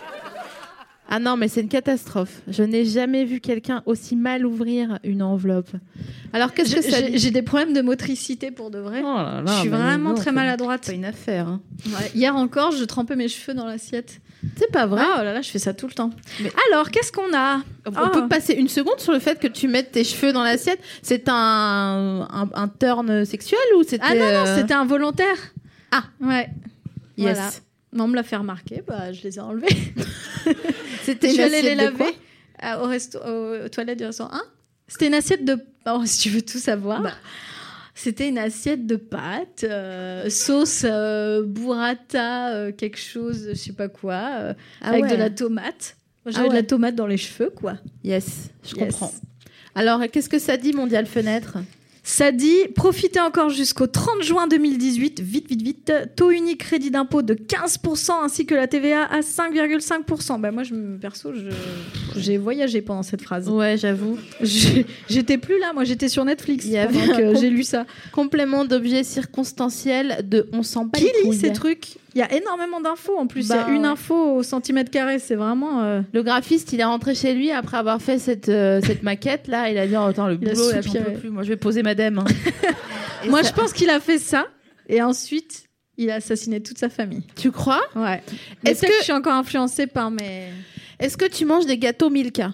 Ah non, mais c'est une catastrophe. Je n'ai jamais vu quelqu'un aussi mal ouvrir une enveloppe. Alors qu'est-ce que ça dit? J'ai des problèmes de motricité pour de vrai. Oh là là, je suis bah, vraiment non, très c'est maladroite. pas une affaire. Hein. Ouais. Hier encore, je trempais mes cheveux dans l'assiette. C'est pas vrai. Ah, oh là là, je fais ça tout le temps. Mais- Alors, qu'est-ce qu'on a? On peut passer une seconde sur le fait que tu mettes tes cheveux dans l'assiette. C'est un turn sexuel ou c'était... Ah non, non, c'était involontaire. Ah. Ouais. Yes. Voilà. Non, on me l'a fait remarquer, bah, je les ai enlevés. C'était Je une suis allée les assiette de quoi? laver aux toilettes du restaurant 1. C'était une assiette de... Oh, si tu veux tout savoir. Bah. C'était une assiette de pâtes, sauce burrata, quelque chose, je sais pas quoi, Ah avec ouais. de la tomate. Moi, j'avais Ah de ouais. la tomate dans les cheveux, quoi. Yes, je Yes. comprends. Alors, qu'est-ce que ça dit, Mondial Fenêtre? Ça dit, profitez encore jusqu'au 30 juin 2018, vite, vite, vite, taux unique crédit d'impôt de 15% ainsi que la TVA à 5,5%. Bah moi, perso, j'ai voyagé pendant cette phrase. Ouais, j'avoue. J'étais plus là, moi j'étais sur Netflix Il y avait pendant un que j'ai lu ça. Complément d'objet circonstanciel de on s'en bat Qui les lit couilles. ces trucs? Il y a énormément d'infos en plus, il y Bah, a une ouais. info au centimètre carré, c'est vraiment... Le graphiste, il est rentré chez lui après avoir fait cette maquette là. Il a dit oh, attends, le Il a boulot, là, j'en soupiré. peux plus. Moi, je vais poser madame. Hein. Et Moi ça- je pense qu'il a fait ça, et ensuite il a assassiné toute sa famille. Tu crois? Ouais. Mais Est-ce peut-être que- je suis encore influencée par mes... Est-ce que tu manges des gâteaux Milka?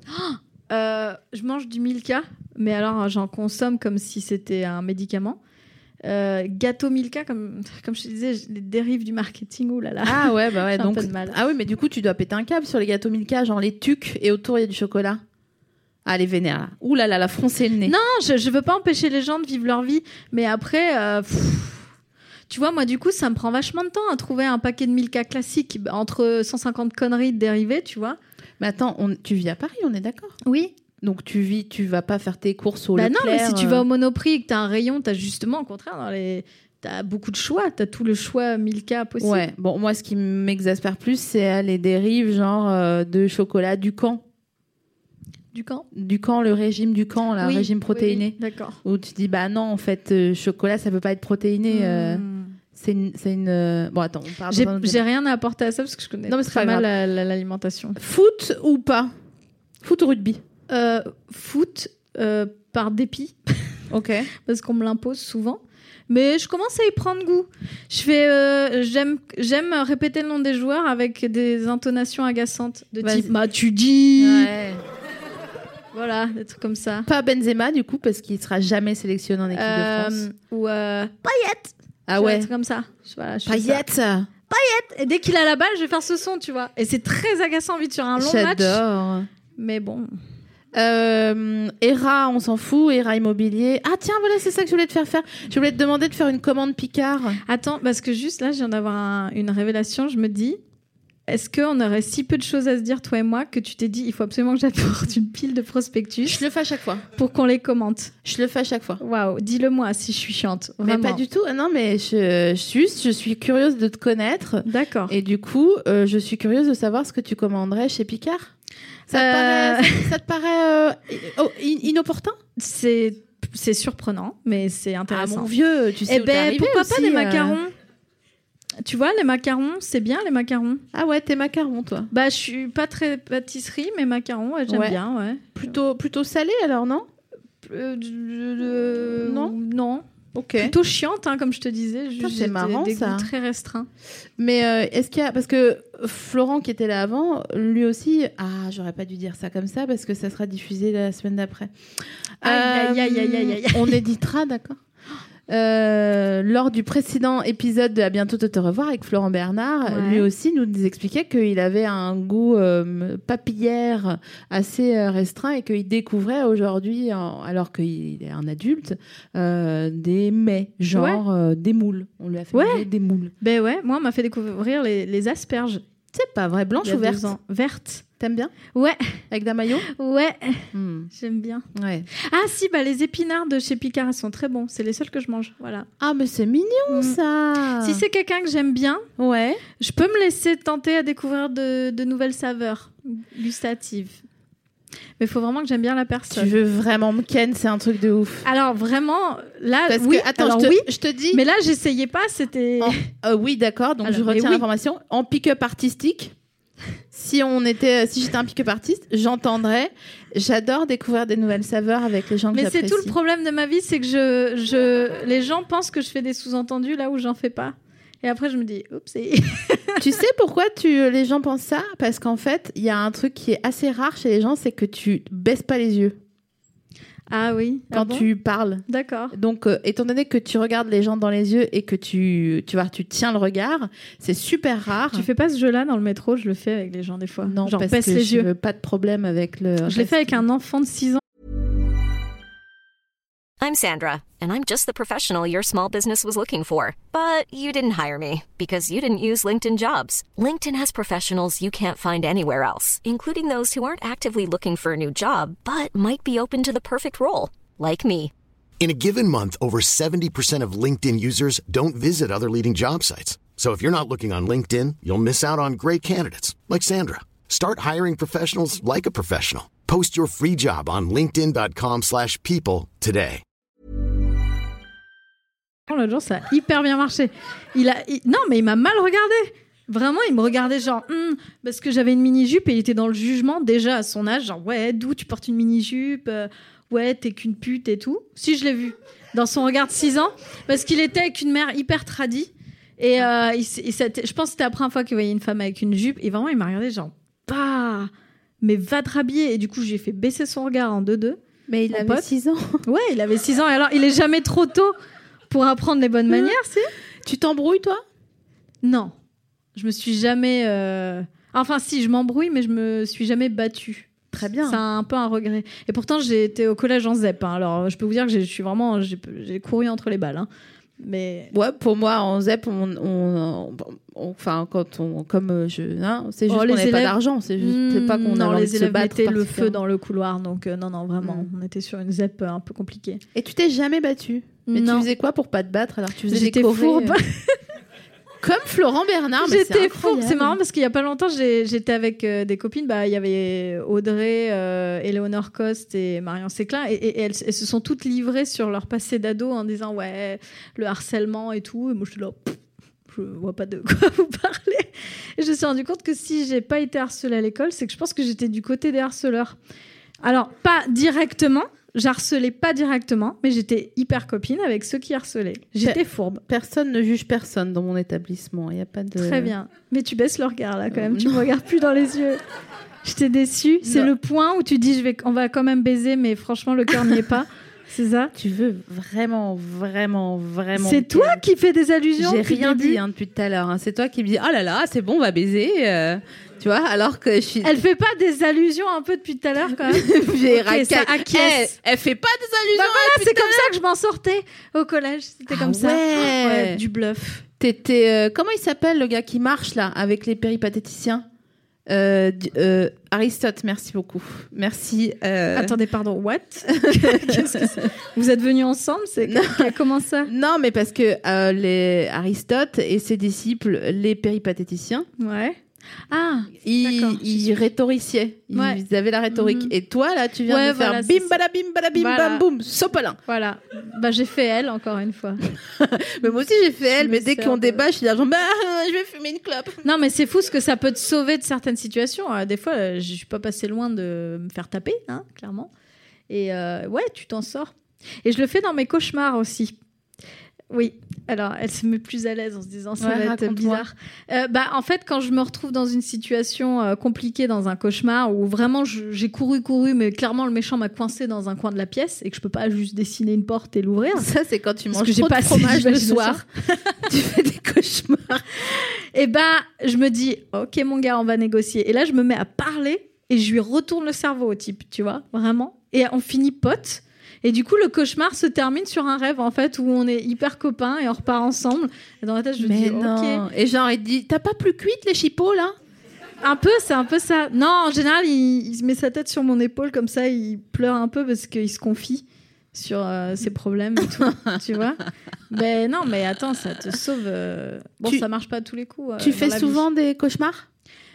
Je mange du Milka, mais alors j'en consomme comme si c'était un médicament. Gâteau Milka, comme je te disais, les dérives du marketing, oulala. Ah ouais, bah ouais. J'ai un Donc, peu de mal. ah oui, mais du coup, tu dois péter un câble sur les gâteaux Milka, genre les tucs et autour il y a du chocolat. Ah, les vénères là. Ouh là là, la froncer le nez. Non, je veux pas empêcher les gens de vivre leur vie, mais après, tu vois, moi du coup, ça me prend vachement de temps à trouver un paquet de Milka classique entre 150 conneries de dérivés, tu vois. Mais attends, tu vis à Paris, on est d'accord? Oui. Donc tu vas pas faire tes courses au Bah non, mais Leclerc, si tu vas au Monoprix et que t'as un rayon, t'as justement, au contraire, t'as beaucoup de choix. T'as tout le choix Milka possible. Ouais, bon, moi, ce qui m'exaspère plus, c'est les dérives, genre de chocolat du camp. Du camp ? Du camp, le régime du camp, le Oui, régime protéiné. oui, d'accord. Où tu dis, bah non, en fait, chocolat, ça peut pas être protéiné. C'est une. Bon, attends, on parle. J'ai rien à apporter à ça parce que je connais Non, mais c'est très pas mal l'alimentation. Foot ou pas ? Foot ou rugby ? Foot par dépit. Ok. Parce qu'on me l'impose souvent. Mais je commence à y prendre goût. J'aime répéter le nom des joueurs avec des intonations agaçantes de type Matuidi. Ouais. Voilà, des trucs comme ça. Pas Benzema du coup parce qu'il sera jamais sélectionné en équipe de France. Ou Payet. Ah ouais. Des trucs comme ça. Voilà, je fais ça. Payet. Et dès qu'il a la balle, je vais faire ce son, tu vois. Et c'est très agaçant vite sur un long match. J'adore. Mais bon. Hera, on s'en fout. Hera Immobilier. Ah tiens, voilà, c'est ça que je voulais te faire. Je voulais te demander de faire une commande Picard. Attends, parce que juste là, je viens d'avoir une révélation. Je me dis, est-ce qu'on aurait si peu de choses à se dire, toi et moi, que tu t'es dit, il faut absolument que j'apporte une pile de prospectus Je le fais à chaque fois. pour qu'on les commente. Je le fais à chaque fois. Waouh, dis-le-moi si je suis chiante. Mais Vraiment. pas du tout. Ah non, mais je suis curieuse de te connaître. D'accord. Et du coup, je suis curieuse de savoir ce que tu commanderais chez Picard. Ça te paraît inopportun ? C'est surprenant, mais c'est Ah intéressant. mon vieux, tu sais Eh où t'es ben, arrivé pourquoi aussi, pas des macarons ? Tu vois, les macarons, c'est bien les macarons. Ah ouais, t'es macaron, toi. Bah, je suis pas très pâtisserie, mais macarons, ouais, j'aime Ouais. bien, ouais. Plutôt salé alors, non ? Non. Non. Ok. Plutôt chiante, hein, comme je te disais. Putain, Juste c'est marrant, des ça. goûts très restreints. Mais est-ce qu'il y a... Parce que Florent qui était là avant, lui aussi... Ah, j'aurais pas dû dire ça comme ça parce que ça sera diffusé la semaine d'après. Aïe, aïe, aïe, aïe, aïe. On éditera, d'accord. Lors du précédent épisode de À bientôt de te revoir avec Florent Bernard, Ouais. lui aussi nous expliquait qu'il avait un goût papillière assez restreint et qu'il découvrait aujourd'hui, alors qu'il est un adulte, des mets, genre des moules. On lui a fait manger des moules. Ben ouais, moi, on m'a fait découvrir les asperges. C'est pas vrai, blanche il y a ou verte 2 ans. Verte. T'aimes bien ? Ouais, Avec d'un maillot ? ouais, j'aime bien. Ouais. Ah si, bah les épinards de chez Picard, ils sont très bons. C'est les seuls que je mange, voilà. Ah, mais c'est mignon ça. Si c'est quelqu'un que j'aime bien, Ouais. je peux me laisser tenter à découvrir de nouvelles saveurs gustatives. Mais il faut vraiment que j'aime bien la Tu personne. veux vraiment me ken, c'est un truc de ouf. Alors vraiment, là, Parce oui, que, attends, alors oui, oui, je te dis. mais là, j'essayais pas, c'était... Oui, d'accord, donc Alors, je mais retiens oui. l'information. En pick-up artistique, si j'étais un pick-up artiste, j'entendrais. J'adore découvrir des nouvelles saveurs avec les gens que Mais j'apprécie. c'est tout le problème de ma vie, c'est que les gens pensent que je fais des sous-entendus là où j'en fais pas. Et après, je me dis, oups. Tu sais pourquoi les gens pensent ça ? Parce qu'en fait, il y a un truc qui est assez rare chez les gens, c'est que tu baisses pas les yeux Ah oui. quand tu parles. D'accord. Donc, étant donné que tu regardes les gens dans les yeux et que tu tiens le regard, c'est super rare. Tu fais pas ce jeu-là dans le métro, je le fais avec les gens des fois. Non, genre parce baisse que les je yeux. veux pas de problème avec le. Je l'ai fait avec un enfant de 6 ans. I'm Sandra, and I'm just the professional your small business was looking for. But you didn't hire me because you didn't use LinkedIn Jobs. LinkedIn has professionals you can't find anywhere else, including those who aren't actively looking for a new job, but might be open to the perfect role, like me. In a given month, over 70% of LinkedIn users don't visit other leading job sites. So if you're not looking on LinkedIn, you'll miss out on great candidates like Sandra. Start hiring professionals like a professional. Post your free job on linkedin.com/people today. L'autre jour, ça a hyper bien marché. Non, mais il m'a mal regardé. Vraiment, il me regardait genre parce que j'avais une mini-jupe et il était dans le jugement déjà à son âge, genre ouais, d'où tu portes une mini-jupe, ouais, t'es qu'une pute et tout. Si, je l'ai vu dans son regard de 6 ans parce qu'il était avec une mère hyper tradie et je pense que c'était la première fois qu'il voyait une femme avec une jupe et vraiment il m'a regardé genre bah mais va te rhabiller et du coup j'ai fait baisser son regard en 2-2. Mais il avait 6 ans. Ouais, il avait 6 ans et alors il est jamais trop tôt pour apprendre les bonnes manières, si. Tu t'embrouilles, toi ? Non. Je me suis jamais... Enfin, si, je m'embrouille, mais je me suis jamais battue. Très bien. C'est un peu un regret. Et pourtant, j'ai été au collège en ZEP. Hein. Alors, je peux vous dire que j'ai couru entre les balles. Hein. Mais... Ouais, pour moi, en ZEP, enfin, c'est juste qu'on n'avait pas d'argent. C'est juste pas qu'on non, avait envie les de se élèves battre. mettaient le feu dans le couloir. Donc, non, vraiment, on était sur une ZEP un peu compliquée. Et tu t'es jamais battue ? Mais Non. tu faisais quoi pour pas te battre alors? Tu faisais J'étais des chorés, fourbe. Comme Florent Bernard. Mais J'étais c'est fourbe. C'est marrant parce qu'il y a pas longtemps, j'étais avec des copines. Bah, il y avait Audrey, Éléonore Coste et Marion Séclin, et elles se sont toutes livrées sur leur passé d'ado en disant ouais, le harcèlement et tout. Et moi, je suis là, je vois pas de quoi vous parlez. Et je me suis rendu compte que si j'ai pas été harcelée à l'école, c'est que je pense que j'étais du côté des harceleurs. Alors, pas directement. J'harcelais pas directement, mais j'étais hyper copine avec ceux qui harcelaient. J'étais fourbe. Personne ne juge personne dans mon établissement. Il y a pas de. Très bien. Mais tu baisses le regard là quand même. Tu me regardes plus dans les yeux. J'étais déçue. C'est Non. le point où tu dis on va quand même baiser, mais franchement le cœur n'y est pas. C'est ça. Tu veux vraiment. C'est toi qui fais des allusions. J'ai depuis le rien début. dit depuis tout à l'heure. C'est toi qui me dis oh là là, c'est bon, on va baiser. Tu vois, alors que je suis. Elle fait pas des allusions un peu depuis tout à l'heure quand même. J'ai Ok, racaille. ça acquiesce. Elle fait pas des allusions. Bah voilà, c'est comme ça que je m'en sortais au collège. C'était comme ça. ouais. Du bluff. T'étais comment il s'appelle le gars qui marche là avec les péripatéticiens? Aristote, merci beaucoup. Merci. Attendez, pardon, what? Qu'est-ce que c'est? Vous êtes venus ensemble? Comment ça? Non, mais parce que les Aristote et ses disciples, les péripatéticiens, Ouais. Ah, ils d'accord, rhétoriciaient. Ouais. Ils avaient la rhétorique. Mhm. Et toi, là, tu viens Ouais, de faire voilà, bim, c'est bada, bim, bada, bim, Voilà. bam, boum, sopalin. voilà. Bah, j'ai fait elle encore une fois. Mais moi aussi, j'ai fait elle, Je mais me dès sers qu'on de- débat, je suis là, genre, bah, je vais fumer une clope. Non, mais c'est fou ce que ça peut te sauver de certaines situations. Des fois, je suis pas passée loin de me faire taper, hein, clairement. Et ouais, tu t'en sors. Et je le fais dans mes cauchemars aussi. Oui, alors elle se met plus à l'aise en se disant ça Ouais, va être raconte-moi. bizarre. Bah, en fait, quand je me retrouve dans une situation compliquée dans un cauchemar où vraiment j'ai couru, mais clairement le méchant m'a coincé dans un coin de la pièce et que je peux pas juste dessiner une porte et l'ouvrir. Ça, c'est quand tu Parce manges que j'ai trop pas de assez fromage le d'imagination. soir. Tu fais des cauchemars. Et bah, je me dis, ok mon gars, on va négocier. Et là, je me mets à parler et je lui retourne le cerveau au type, tu vois, vraiment. Et on finit pote. Et du coup, le cauchemar se termine sur un rêve, en fait, où on est hyper copains et on repart ensemble. Et dans ma tête, je me Mais dis, non. ok. Et genre, il te dit, t'as pas plus cuite les chipots, là? Un peu, c'est un peu ça. Non, en général, il met sa tête sur mon épaule, comme ça, il pleure un peu parce qu'il se confie sur ses problèmes et tout, tu vois. Mais non, mais attends, ça te sauve. Bon, Tu- ça marche pas à tous les coups. Tu dans fais la souvent vie. des cauchemars?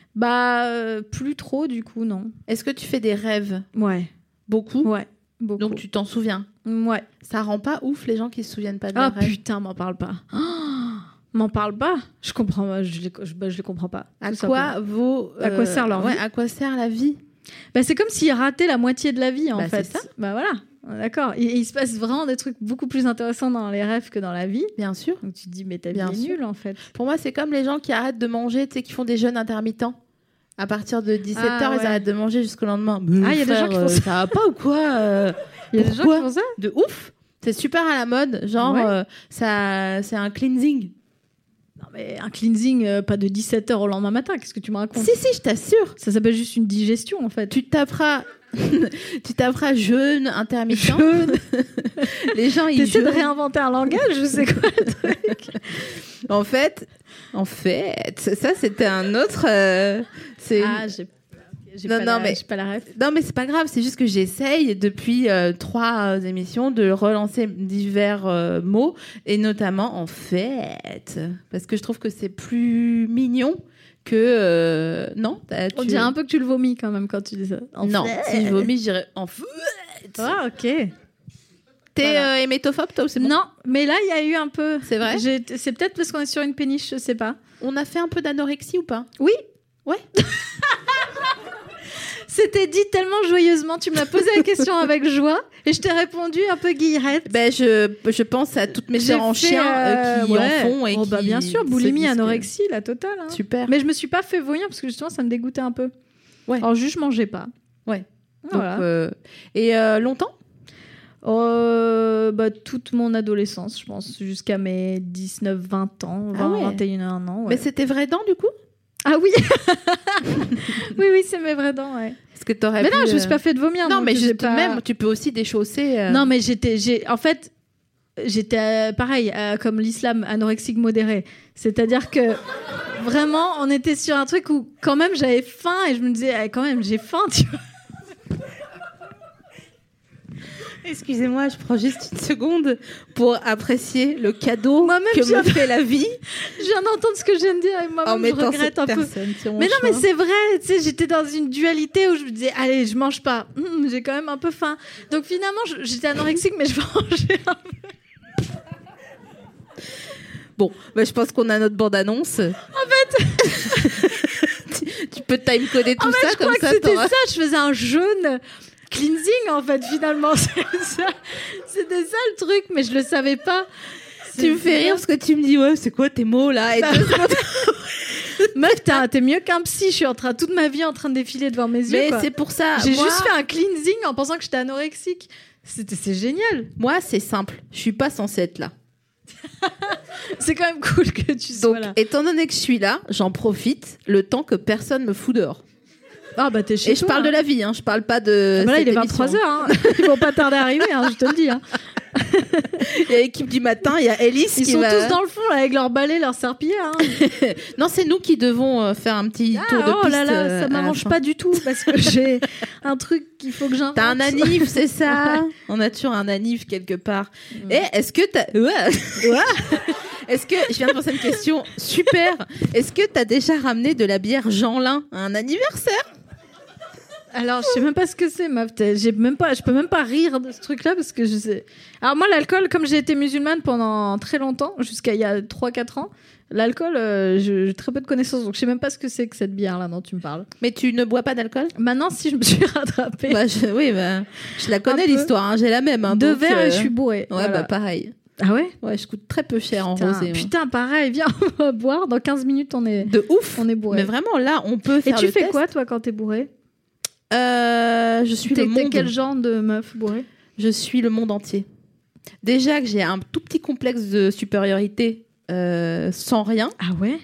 Bah, plus trop, du coup, non. Est-ce que tu fais des rêves? Ouais, Beaucoup? ouais, beaucoup. Donc tu t'en souviens? Ouais. Ça rend pas ouf les gens qui se souviennent pas de Ah leurs rêves. putain, m'en parle pas. Oh, m'en parle pas. Je comprends pas. Je les comprends pas. À tout quoi simplement. vaut À quoi sert leur vie? À quoi sert la vie? Bah, c'est comme s'ils rataient la moitié de la vie, en Bah, fait. c'est ça. Bah voilà. D'accord. Et il se passe vraiment des trucs beaucoup plus intéressants dans les rêves que dans la vie. Bien sûr. Donc tu te dis, mais ta vie Bien est sûr. nulle, en fait. Pour moi, c'est comme les gens qui arrêtent de manger, tu sais, qui font des jeûnes intermittents. À partir de 17h, Ah, ouais. ils arrêtent de manger jusqu'au lendemain. Ah, il y a des gens qui font ça. Ça va pas ou quoi Il y a des gens Pourquoi qui font ça. De ouf. C'est super à la mode. Genre, Ouais. ça, c'est un cleansing. Non, mais un cleansing, pas de 17h au lendemain matin. Qu'est-ce que tu me racontes? Si, je t'assure. Ça s'appelle juste une digestion, en fait. Tu taperas jeûne intermittent. Les gens, ils T'essaies de jeûnent. réinventer un langage, je sais quoi. En fait, ça c'était un autre. C'est Ah, j'ai Non, pas, non, la, mais- j'ai pas la ref. Non, mais c'est pas grave. C'est juste que j'essaye depuis 3 émissions de relancer divers mots et notamment en fait, parce que je trouve que c'est plus mignon que non. On dirait un peu que tu le vomis quand même quand tu dis ça. En Non, fait. si je vomis, je dirais en fait. Ah, ok. T'es Voilà. hémétophobe, toi, ou c'est bon? Non, mais là, il y a eu un peu. C'est vrai? C'est peut-être parce qu'on est sur une péniche, je sais pas. On a fait un peu d'anorexie ou pas? Oui. Ouais. C'était dit tellement joyeusement. Tu m'as posé la question avec joie et je t'ai répondu un peu guillerette. Ben, je pense à toutes mes J'ai sœurs en fait, chien qui ouais. en font et Oh, qui bah, bien sûr, se boulimie, disent que- anorexie, la totale. hein. Super. Mais je me suis pas fait vomir parce que justement, ça me dégoûtait un peu. Ouais. Alors, juste, je mangeais pas. Ouais. Voilà. Donc, et longtemps? Bah, toute mon adolescence, je pense, jusqu'à mes 19-20 ans, 20, Ah ouais. 21 ans. Ouais. Mais c'était vraies dents du coup? Ah oui Oui, c'est mes vraies dents, ouais. Parce que t'aurais Mais pu, non, je me suis pas fait de vomir. Non, donc mais j'ai juste pas... même, tu peux aussi déchausser. Non, mais en fait, j'étais pareil, comme l'islam, anorexique modéré. C'est-à-dire que vraiment, on était sur un truc où quand même j'avais faim et je me disais, quand même, j'ai faim, tu vois. Excusez-moi, je prends juste une seconde pour apprécier le cadeau Moi-même, que me fait la vie. Je viens d'entendre ce que je viens de dire et moi-même, je regrette un peu. Mais non, mais c'est vrai, tu sais, j'étais dans une dualité où je me disais, allez, je mange pas. J'ai quand même un peu faim. Donc finalement, j'étais anorexique, mais je mangeais un peu. Bon, bah, je pense qu'on a notre bande-annonce. En fait... tu peux time-coder tout ça, je comme crois ça, que c'était ça, je faisais un jeûne cleansing, en fait, finalement. C'était ça le truc, mais je le savais pas. Tu me fais rire parce que tu me dis, ouais, c'est quoi tes mots, là et Meuf, t'es mieux qu'un psy. Je suis toute ma vie en train de défiler devant mes yeux. Mais quoi. c'est pour ça. J'ai juste fait un cleansing en pensant que j'étais anorexique. C'est génial. Moi, c'est simple. Je suis pas censée être là. C'est quand même cool que tu sois Donc, là. étant donné que je suis là, j'en profite le temps que personne me fout dehors. Ah bah t'es chez Et toi, je parle de la vie, hein. Je parle pas de. Ah bah là, cette il est émission. 23h. Hein. Ils vont pas tarder à arriver, hein, je te le dis. Hein. Il y a l'équipe du matin, il y a Elise Ils qui sont va... tous dans le fond là, avec leur balai, leur serpillière. Hein. Non, c'est nous qui devons faire un petit tour de piste. Oh là là, ça à m'arrange la fin. pas du tout parce que j'ai un truc qu'il faut que j'invente. T'as un anniv, c'est ça. On a toujours un anniv quelque part. Et est-ce que t'as... Est-ce que... Je viens de penser à une question super. Est-ce que t'as déjà ramené de la bière Jeanlin à un anniversaire? Alors, je sais même pas ce que c'est, meuf. Je peux même pas rire de ce truc-là parce que je sais. Alors moi, l'alcool, comme j'ai été musulmane pendant très longtemps, jusqu'à il y a 3-4 ans, l'alcool, j'ai très peu de connaissances, donc je sais même pas ce que c'est que cette bière-là dont tu me parles. Mais tu ne bois pas d'alcool? Maintenant, si je me suis rattrapée. Bah, je la connais l'histoire, hein, j'ai la même. Hein, 2 donc, verres et je suis bourrée. Ouais, Voilà. bah pareil. Ah ouais? Ouais, je coûte très peu cher en rosé. Putain, pareil, viens, on va boire. Dans 15 minutes, on est De ouf. on est bourré. Mais vraiment, là, on peut faire Et tu le fais test. quoi, toi, quand t'es bourré? Je suis le T'es monde. quel genre de meuf bourrée? Je suis le monde entier. Déjà que j'ai un tout petit complexe de supériorité sans rien. Ah ouais?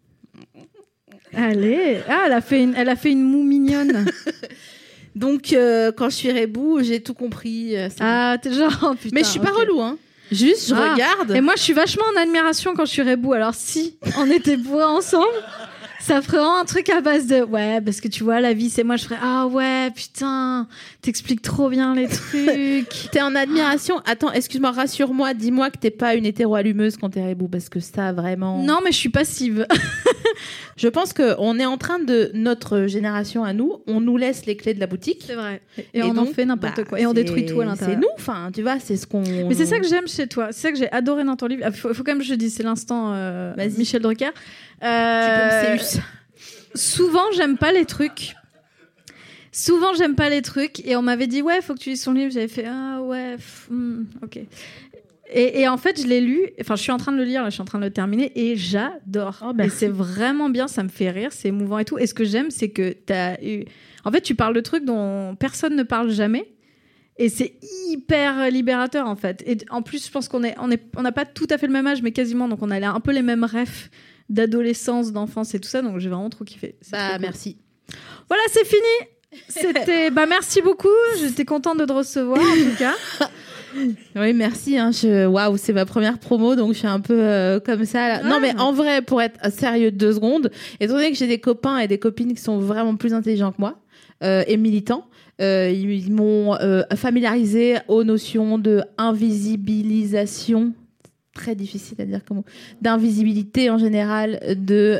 Allez, elle a fait une moue mignonne. Donc, quand je suis rebou, j'ai tout compris. Ah, t'es genre, oh, putain. Mais je suis pas ok. relou, hein. Juste, je Ah. regarde. Et moi, je suis vachement en admiration quand je suis rebou. Alors, si on était bourrés ensemble, ça ferait vraiment un truc à base de ouais, parce que tu vois, la vie, c'est moi, je ferais ah ouais, putain, t'expliques trop bien les trucs. T'es en admiration. Attends, excuse-moi, rassure-moi, dis-moi que t'es pas une hétéro-allumeuse quand t'es rebou, parce que ça, vraiment. Non, mais je suis passive. Je pense qu'on est en train de notre génération à nous, on nous laisse les clés de la boutique. C'est vrai. Et on en donc, fait n'importe bah, quoi. Et on détruit tout à C'est l'intérieur. nous, enfin, tu vois, c'est ce qu'on. Mais c'est ça que j'aime chez toi. C'est ça que j'ai adoré dans ton livre. Il faut quand même que je le dise, c'est l'instant Vas-y. Michel Drucker. Tu peux me séus. Souvent, j'aime pas les trucs. Et on m'avait dit, ouais, faut que tu lises son livre. J'avais fait, ah ouais, ok. Et en fait, je l'ai lu. Enfin, je suis en train de le lire, là, je suis en train de le terminer. Et j'adore. Oh, merci. Et c'est vraiment bien, ça me fait rire, c'est émouvant et tout. Et ce que j'aime, c'est que en fait, tu parles de trucs dont personne ne parle jamais. Et c'est hyper libérateur, en fait. Et en plus, je pense qu'on n'a pas tout à fait le même âge, mais quasiment. Donc, on a un peu les mêmes rêves d'adolescence, d'enfance et tout ça. Donc, j'ai vraiment trop kiffé. C'est trop Bah, cool. merci. Voilà, c'est fini. Merci beaucoup. J'étais contente de te recevoir, en tout cas. Oui, merci. Hein. Waouh, c'est ma première promo, donc je suis un peu comme ça. Là. Ah. Non, mais en vrai, pour être sérieux 2 secondes, étant donné que j'ai des copains et des copines qui sont vraiment plus intelligents que moi et militants, ils m'ont familiarisé aux notions de invisibilisation. Très difficile à dire comment, d'invisibilité en général de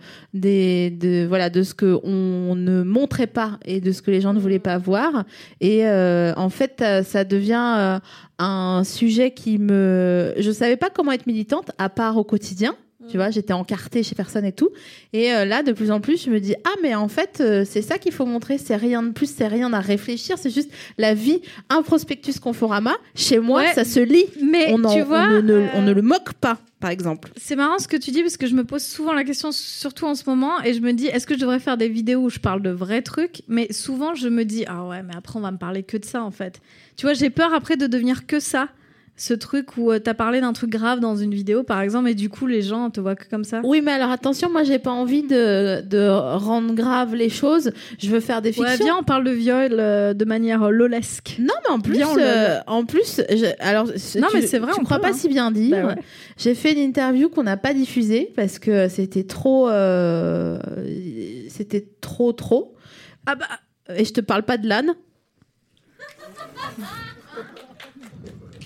ce que on ne montrait pas et de ce que les gens ne voulaient pas voir. Et en fait, ça devient un sujet je savais pas comment être militante à part au quotidien. Tu vois, j'étais encartée chez personne et tout. Et là, de plus en plus, je me dis, ah, mais en fait, c'est ça qu'il faut montrer. C'est rien de plus, c'est rien à réfléchir. C'est juste la vie, un prospectus Conforama. Chez moi, Ouais, ça se lit. mais on tu vois, on ne le moque pas, par exemple. C'est marrant ce que tu dis parce que je me pose souvent la question, surtout en ce moment, et je me dis, est-ce que je devrais faire des vidéos où je parle de vrais trucs? Mais souvent, je me dis, ah ouais, mais après, on va me parler que de ça, en fait. Tu vois, j'ai peur après de devenir que ça. Ce truc où t'as parlé d'un truc grave dans une vidéo, par exemple, et du coup, les gens te voient que comme ça. Oui, mais alors attention, moi, j'ai pas envie de rendre grave les choses. Je veux faire des fictions. Ouais, viens, on parle de viol de manière lolesque. Non, mais en plus, Bien, non, mais c'est vrai, tu on ne crois peut, pas hein. si bien dire. Bah ouais. J'ai fait une interview qu'on n'a pas diffusée parce que c'était trop. Ah bah. Et je te parle pas de l'âne.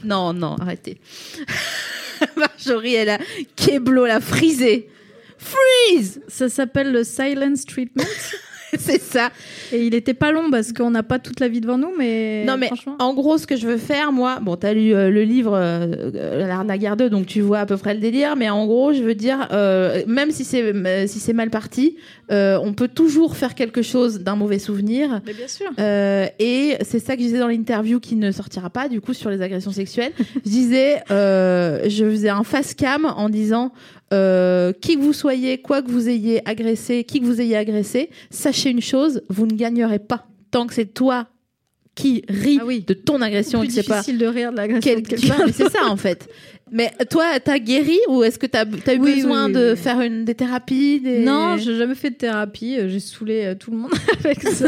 Non, arrêtez. Marjorie, elle a Keblo, l'a frisé. Freeze. Ça s'appelle le silence treatment. C'est ça. Et il était pas long parce qu'on n'a pas toute la vie devant nous, mais non, mais franchement... en gros, ce que je veux faire, moi, bon, t'as lu le livre L'arnaque 2, donc tu vois à peu près le délire, mais en gros, je veux dire, même si c'est mal parti, on peut toujours faire quelque chose d'un mauvais souvenir. Mais bien sûr. Et c'est ça que je disais dans l'interview qui ne sortira pas, du coup, sur les agressions sexuelles. Je disais, je faisais un face cam en disant, qui que vous soyez, quoi que vous ayez agressé, qui que vous ayez agressé, sachez une chose, vous ne gagnerez pas. Tant que c'est toi qui ris de ton agression, c'est et que c'est pas difficile de rire de l'agression de quelqu'un. mais c'est ça en fait. Mais toi, t'as guéri ou est-ce que t'as eu besoin de faire des thérapies Non, j'ai jamais fait de thérapie. J'ai saoulé tout le monde avec ça.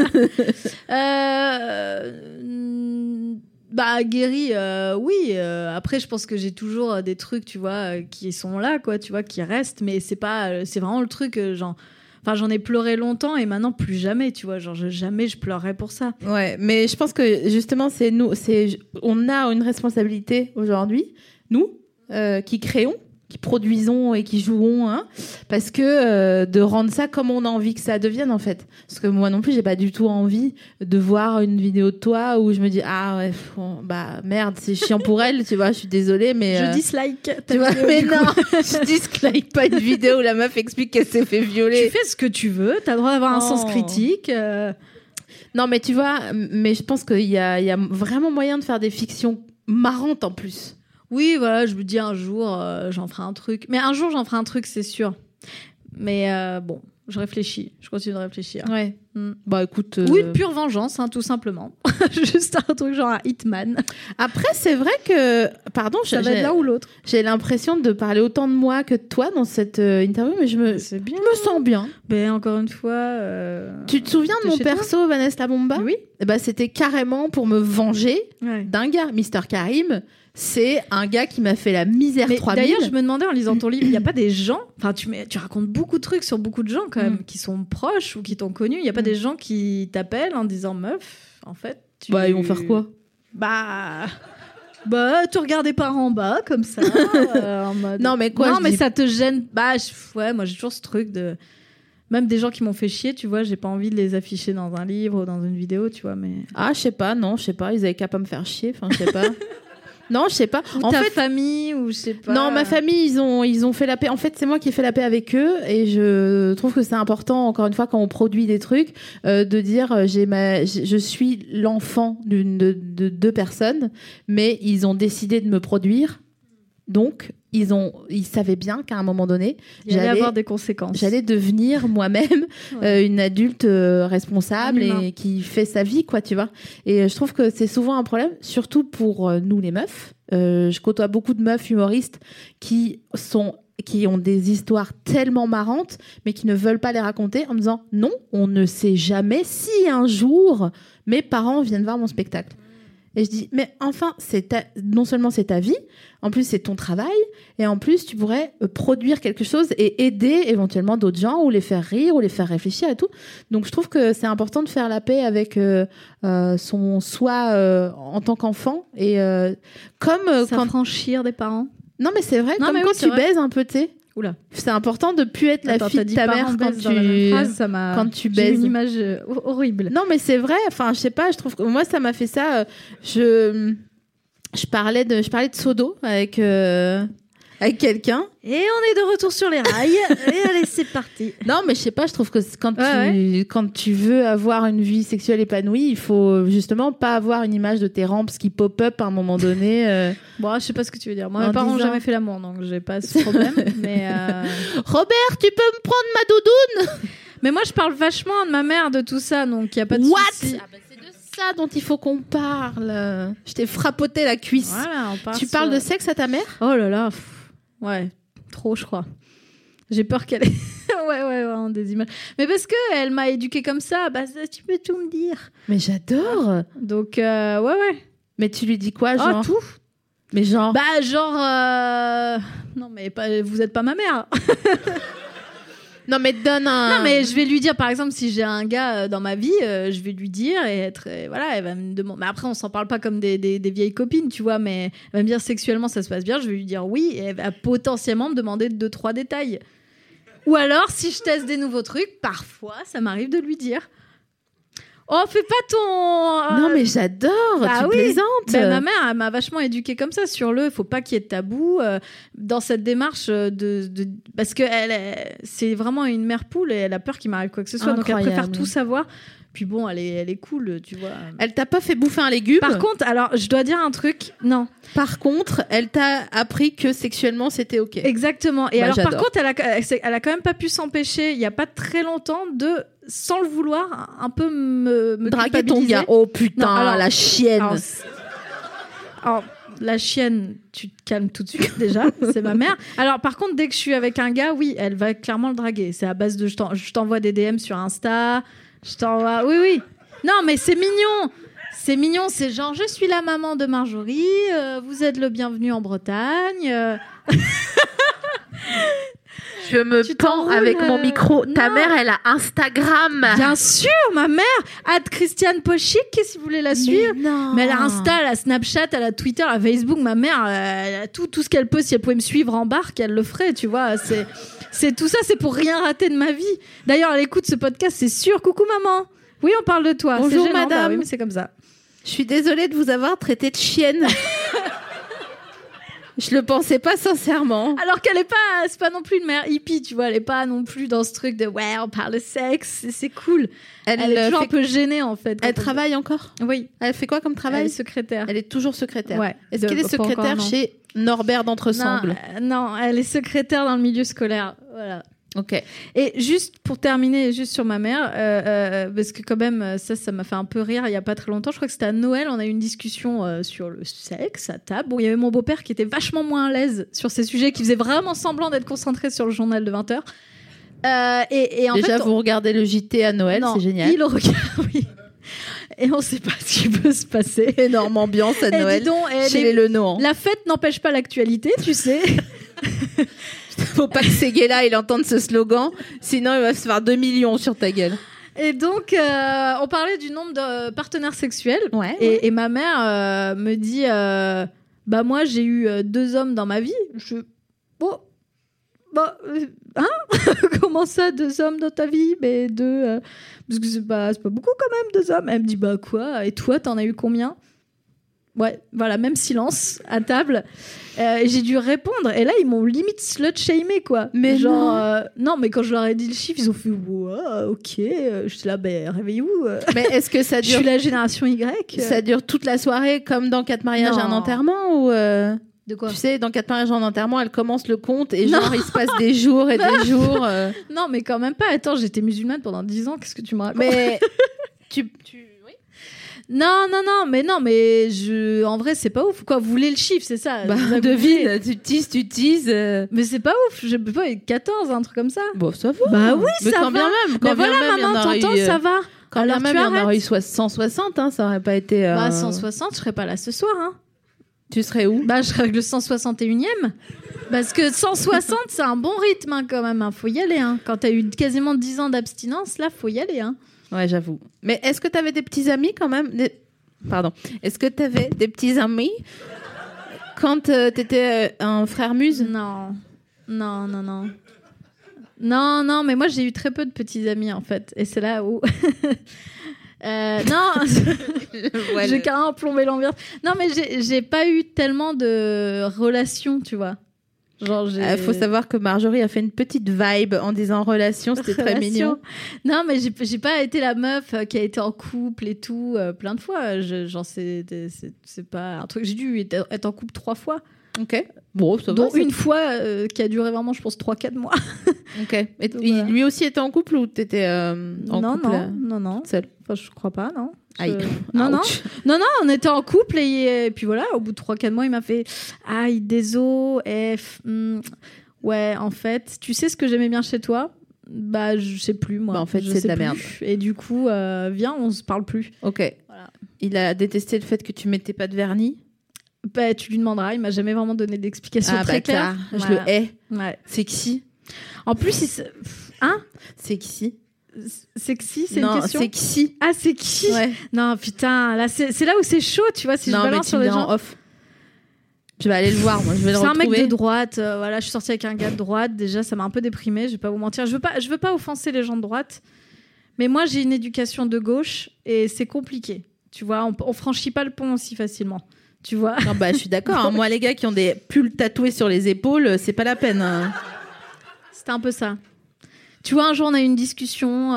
Bah guéri, oui. Après, je pense que j'ai toujours des trucs, tu vois, qui sont là, quoi, tu vois, qui restent. Mais c'est pas, c'est vraiment le truc, genre. Enfin, j'en ai pleuré longtemps et maintenant plus jamais, tu vois. Genre, jamais je pleurerais pour ça. Ouais, mais je pense que justement, on a une responsabilité aujourd'hui, nous, qui créons, qui produisons et qui jouons, hein, parce que de rendre ça comme on a envie que ça devienne, en fait. Parce que moi non plus, j'ai pas du tout envie de voir une vidéo de toi où je me dis ah ouais, bon, bah merde, c'est chiant pour elle, tu vois. Je suis désolée, mais je dislike. Tu vois, mais non, je dislike pas une vidéo où la meuf explique qu'elle s'est fait violer. Tu fais ce que tu veux, t'as le droit d'avoir un sens critique. Non, mais tu vois, mais je pense qu'il y a vraiment moyen de faire des fictions marrantes en plus. Oui, voilà, je me dis un jour, j'en ferai un truc. Mais un jour, j'en ferai un truc, c'est sûr. Mais bon, je réfléchis. Je continue de réfléchir. Ouais. Bah écoute. Oui, une pure vengeance, hein, tout simplement. Juste un truc genre un Hitman. Après, c'est vrai que. Pardon, ça va être l'un ou l'autre. J'ai l'impression de parler autant de moi que de toi dans cette interview, mais je me sens bien. Ben, encore une fois. Tu te souviens de mon perso, Vanessa la Bomba ? Oui. Bah, c'était carrément pour me venger d'un gars, Mr. Karim. C'est un gars qui m'a fait la misère 3000. D'ailleurs, je me demandais en lisant ton livre, il n'y a pas des gens, enfin tu racontes beaucoup de trucs sur beaucoup de gens quand même, qui sont proches ou qui t'ont connu. Il n'y a pas des gens qui t'appellent en disant meuf, en fait. Bah, ils vont faire quoi ? Bah, te regarder par en bas comme ça. En mode... Non, mais quoi ? Non, mais ça te gêne. Bah, ouais, moi j'ai toujours ce truc de. Même des gens qui m'ont fait chier, tu vois, j'ai pas envie de les afficher dans un livre ou dans une vidéo, tu vois, mais. Ah, je sais pas, ils avaient qu'à pas me faire chier, enfin, je sais pas. Non, je sais pas. Ou ta famille, ou je sais pas. Non, ma famille, ils ont fait la paix. En fait, c'est moi qui ai fait la paix avec eux, et je trouve que c'est important, encore une fois, quand on produit des trucs, de dire je suis l'enfant de deux personnes, mais ils ont décidé de me produire, donc ils savaient bien qu'à un moment donné, j'allais avoir des conséquences. J'allais devenir moi-même une adulte responsable et qui fait sa vie, quoi, tu vois. Et je trouve que c'est souvent un problème, surtout pour nous les meufs. Je côtoie beaucoup de meufs humoristes qui ont des histoires tellement marrantes, mais qui ne veulent pas les raconter en me disant non, on ne sait jamais si un jour mes parents viennent voir mon spectacle. Et je dis, mais enfin, non seulement c'est ta vie, en plus c'est ton travail, et en plus tu pourrais produire quelque chose et aider éventuellement d'autres gens, ou les faire rire, ou les faire réfléchir et tout. Donc je trouve que c'est important de faire la paix avec son soi en tant qu'enfant. Et comme s'affranchir des parents. Non mais c'est vrai, comme quand tu baises un peu, tu sais. Oula. C'est important de plus être la fille de ta mère quand tu baises. J'ai une image horrible. Non, mais c'est vrai. Enfin, je sais pas. Je trouve que moi, ça m'a fait ça. Je parlais de Sodo avec quelqu'un. Et on est de retour sur les rails. Et allez, c'est parti. Non, mais je sais pas. Je trouve que quand tu veux avoir une vie sexuelle épanouie, il faut justement pas avoir une image de tes ramps qui pop-up à un moment donné. Bon, je sais pas ce que tu veux dire. Moi, mes parents n'ont jamais fait l'amour, donc j'ai pas ce problème. Mais Robert, tu peux me prendre ma doudoune? Mais moi, je parle vachement de ma mère, de tout ça, donc il y a pas de souci. C'est de ça dont il faut qu'on parle. Je t'ai frappoté la cuisse. Voilà, on parle. Tu parles de sexe à ta mère? Oh là là. Ouais, trop, je crois. J'ai peur qu'elle ait ouais, des images. Mais parce qu'elle m'a éduquée comme ça, bah tu peux tout me dire. Mais j'adore. Donc, ouais. Mais tu lui dis quoi, genre? Ah, tout. Mais genre? Bah, genre... Non, mais vous êtes pas ma mère. Non, mais donne un. Non, mais je vais lui dire, par exemple, si j'ai un gars dans ma vie, je vais lui dire voilà, elle va me demander. Mais après, on s'en parle pas comme des vieilles copines, tu vois, mais elle va me dire sexuellement ça se passe bien, je vais lui dire oui, et elle va potentiellement me demander 2-3 détails. Ou alors, si je teste des nouveaux trucs, parfois, ça m'arrive de lui dire. Oh, fais pas ton... Non, mais j'adore, tu plaisantes. Ma mère, elle m'a vachement éduquée comme ça sur faut pas qu'il y ait de tabou dans cette démarche parce que c'est vraiment une mère poule et elle a peur qu'il m'arrive quoi que ce soit. Incroyable. Donc elle préfère tout savoir. Puis bon, elle est cool, tu vois. Elle t'a pas fait bouffer un légume. Par contre, alors, je dois dire un truc. Non. Par contre, elle t'a appris que sexuellement, c'était OK. Exactement. Et alors, j'adore. par contre, elle a quand même pas pu s'empêcher, il y a pas très longtemps, de, sans le vouloir, un peu me draguer ton culpabiliser. gars. Oh putain, Non, alors, la chienne. Alors, la chienne, tu te calmes tout de suite déjà, c'est ma mère. Alors par contre, dès que je suis avec un gars, oui, elle va clairement le draguer. C'est à base de je t'envoie des DM sur Insta, je t'envoie... Oui. Non, mais c'est mignon. C'est mignon, c'est genre, je suis la maman de Marjorie, vous êtes le bienvenu en Bretagne. Je me pends avec mon micro. Ta mère, elle a Instagram. Bien sûr, ma mère. Christiane Pochic, si vous voulez la suivre. Mais elle a Insta, elle a Snapchat, elle a Twitter, elle a Facebook. Ma mère, elle a tout ce qu'elle peut. Si elle pouvait me suivre en barque, elle le ferait, tu vois. C'est tout ça, c'est pour rien rater de ma vie. D'ailleurs, elle écoute ce podcast, c'est sûr. Coucou, maman. Oui, on parle de toi. Bonjour, c'est gênant, madame. Bah oui, mais c'est comme ça. Je suis désolée de vous avoir traité de chienne. Je le pensais pas sincèrement. Alors qu'elle c'est pas non plus une mère hippie, tu vois, elle est pas non plus dans ce truc de ouais, on parle de sexe, c'est cool. Elle est toujours un peu gênée en fait. Elle travaille encore ? Oui. Elle fait quoi comme travail ? Elle est secrétaire. Elle est toujours secrétaire. Ouais. Est-ce qu'elle est secrétaire chez Norbert d'Entresemble ? Non, elle est secrétaire dans le milieu scolaire. Voilà. Ok. Et juste pour terminer, juste sur ma mère, parce que quand même, ça m'a fait un peu rire il y a pas très longtemps. Je crois que c'était à Noël, on a eu une discussion sur le sexe à table. Bon, il y avait mon beau-père qui était vachement moins à l'aise sur ces sujets, qui faisait vraiment semblant d'être concentré sur le journal de 20h. Et en déjà, fait, vous regardez le JT à Noël, c'est génial. Il le regarde, oui. Et on sait pas ce qui peut se passer. Énorme ambiance à Noël chez les Lenoir. La fête n'empêche pas l'actualité, tu sais. Faut pas que ces gays-là ils entendent ce slogan, sinon il va se faire 2 millions sur ta gueule. Et donc, on parlait du nombre de partenaires sexuels. Et ma mère me dit bah, moi, j'ai eu 2 hommes dans ma vie. Comment ça, 2 hommes dans ta vie? Mais 2. Parce que c'est pas beaucoup quand même, 2 hommes. Elle me dit bah, quoi? Et toi, t'en as eu combien? Ouais, voilà, même silence à table. Et j'ai dû répondre. Et là, ils m'ont limite slut-shamé, quoi. Mais genre, non, mais quand je leur ai dit le chiffre, ils ont fait wow, ok. J'étais là, réveillez-vous. Mais est-ce que ça dure? Je suis la génération Y. Ça dure toute la soirée, comme dans 4 mariages et un enterrement ou De quoi? Tu sais, dans 4 mariages et un enterrement, elle commence le compte et genre, il se passe des jours et des jours. Non, mais quand même pas. Attends, j'étais musulmane pendant 10 ans. Qu'est-ce que tu me racontes? Mais oui. Non, mais en vrai, c'est pas ouf. Quoi, vous voulez le chiffre, c'est ça? Bah, devine, tu teases. Mais c'est pas ouf. Je peux pas être 14, un truc comme ça. Bon, ça va. Bah oui, mais ça quand va. Bien même, mais voilà, maman, t'entends, ça va. Quand alors bien même, il y en aurait eu 160, hein, ça aurait pas été. Bah, 160, je serais pas là ce soir, hein. Tu serais où? Bah, je serais avec le 161e. Parce que 160, c'est un bon rythme, hein, quand même. Hein. Faut y aller, hein. Quand t'as eu quasiment 10 ans d'abstinence, là, faut y aller, hein. Ouais, j'avoue. Mais est-ce que t'avais des petits amis quand même? Pardon. Est-ce que t'avais des petits amis quand t'étais un frère muse? Non, mais moi, j'ai eu très peu de petits amis, en fait. Et c'est là où... non, j'ai carrément plombé l'ambiance. Non, mais j'ai pas eu tellement de relations, tu vois. Genre, faut savoir que Marjorie a fait une petite vibe en disant relation, c'était très mignon. Non, mais j'ai pas été la meuf qui a été en couple et tout plein de fois. Genre, c'est pas un truc. J'ai dû être en couple 3 fois. Ok. Bon, ça va. Dont une fois qui a duré vraiment, je pense, 3-4 mois. Ok. Et lui aussi était en couple ou t'étais en couple? Non. Seule? Enfin, je crois pas, non. Aïe. Non, on était en couple et puis voilà, au bout de 3-4 mois, il m'a fait aïe, désolé, ouais, en fait, tu sais ce que j'aimais bien chez toi? Bah, je sais plus, moi. Bah, en fait, je c'est sais de la plus. merde. Et du coup, viens, on se parle plus. Ok. Voilà. Il a détesté le fait que tu mettais pas de vernis? Bah, tu lui demanderas, il m'a jamais vraiment donné d'explication très claire. Je le hais. Ouais. Sexy. En plus, Sexy. Sexy, c'est Non, une question. sexy. Ah, c'est qui? Ouais. Non, putain, là, c'est là où c'est chaud, tu vois, si Non, je mais balance tu sur me les mets en gens. off. Je vais aller le voir, moi. Je vais le C'est un retrouver. mec de droite, voilà, je suis sortie avec un gars de droite, déjà, ça m'a un peu déprimée, je vais pas vous mentir. Je veux pas offenser les gens de droite, mais moi, j'ai une éducation de gauche et c'est compliqué. Tu vois, on franchit pas le pont aussi facilement. Tu vois? Non, bah, je suis d'accord. Hein. Moi, les gars qui ont des pulls tatoués sur les épaules, c'est pas la peine. Hein. C'était un peu ça. Tu vois, un jour, on a eu une discussion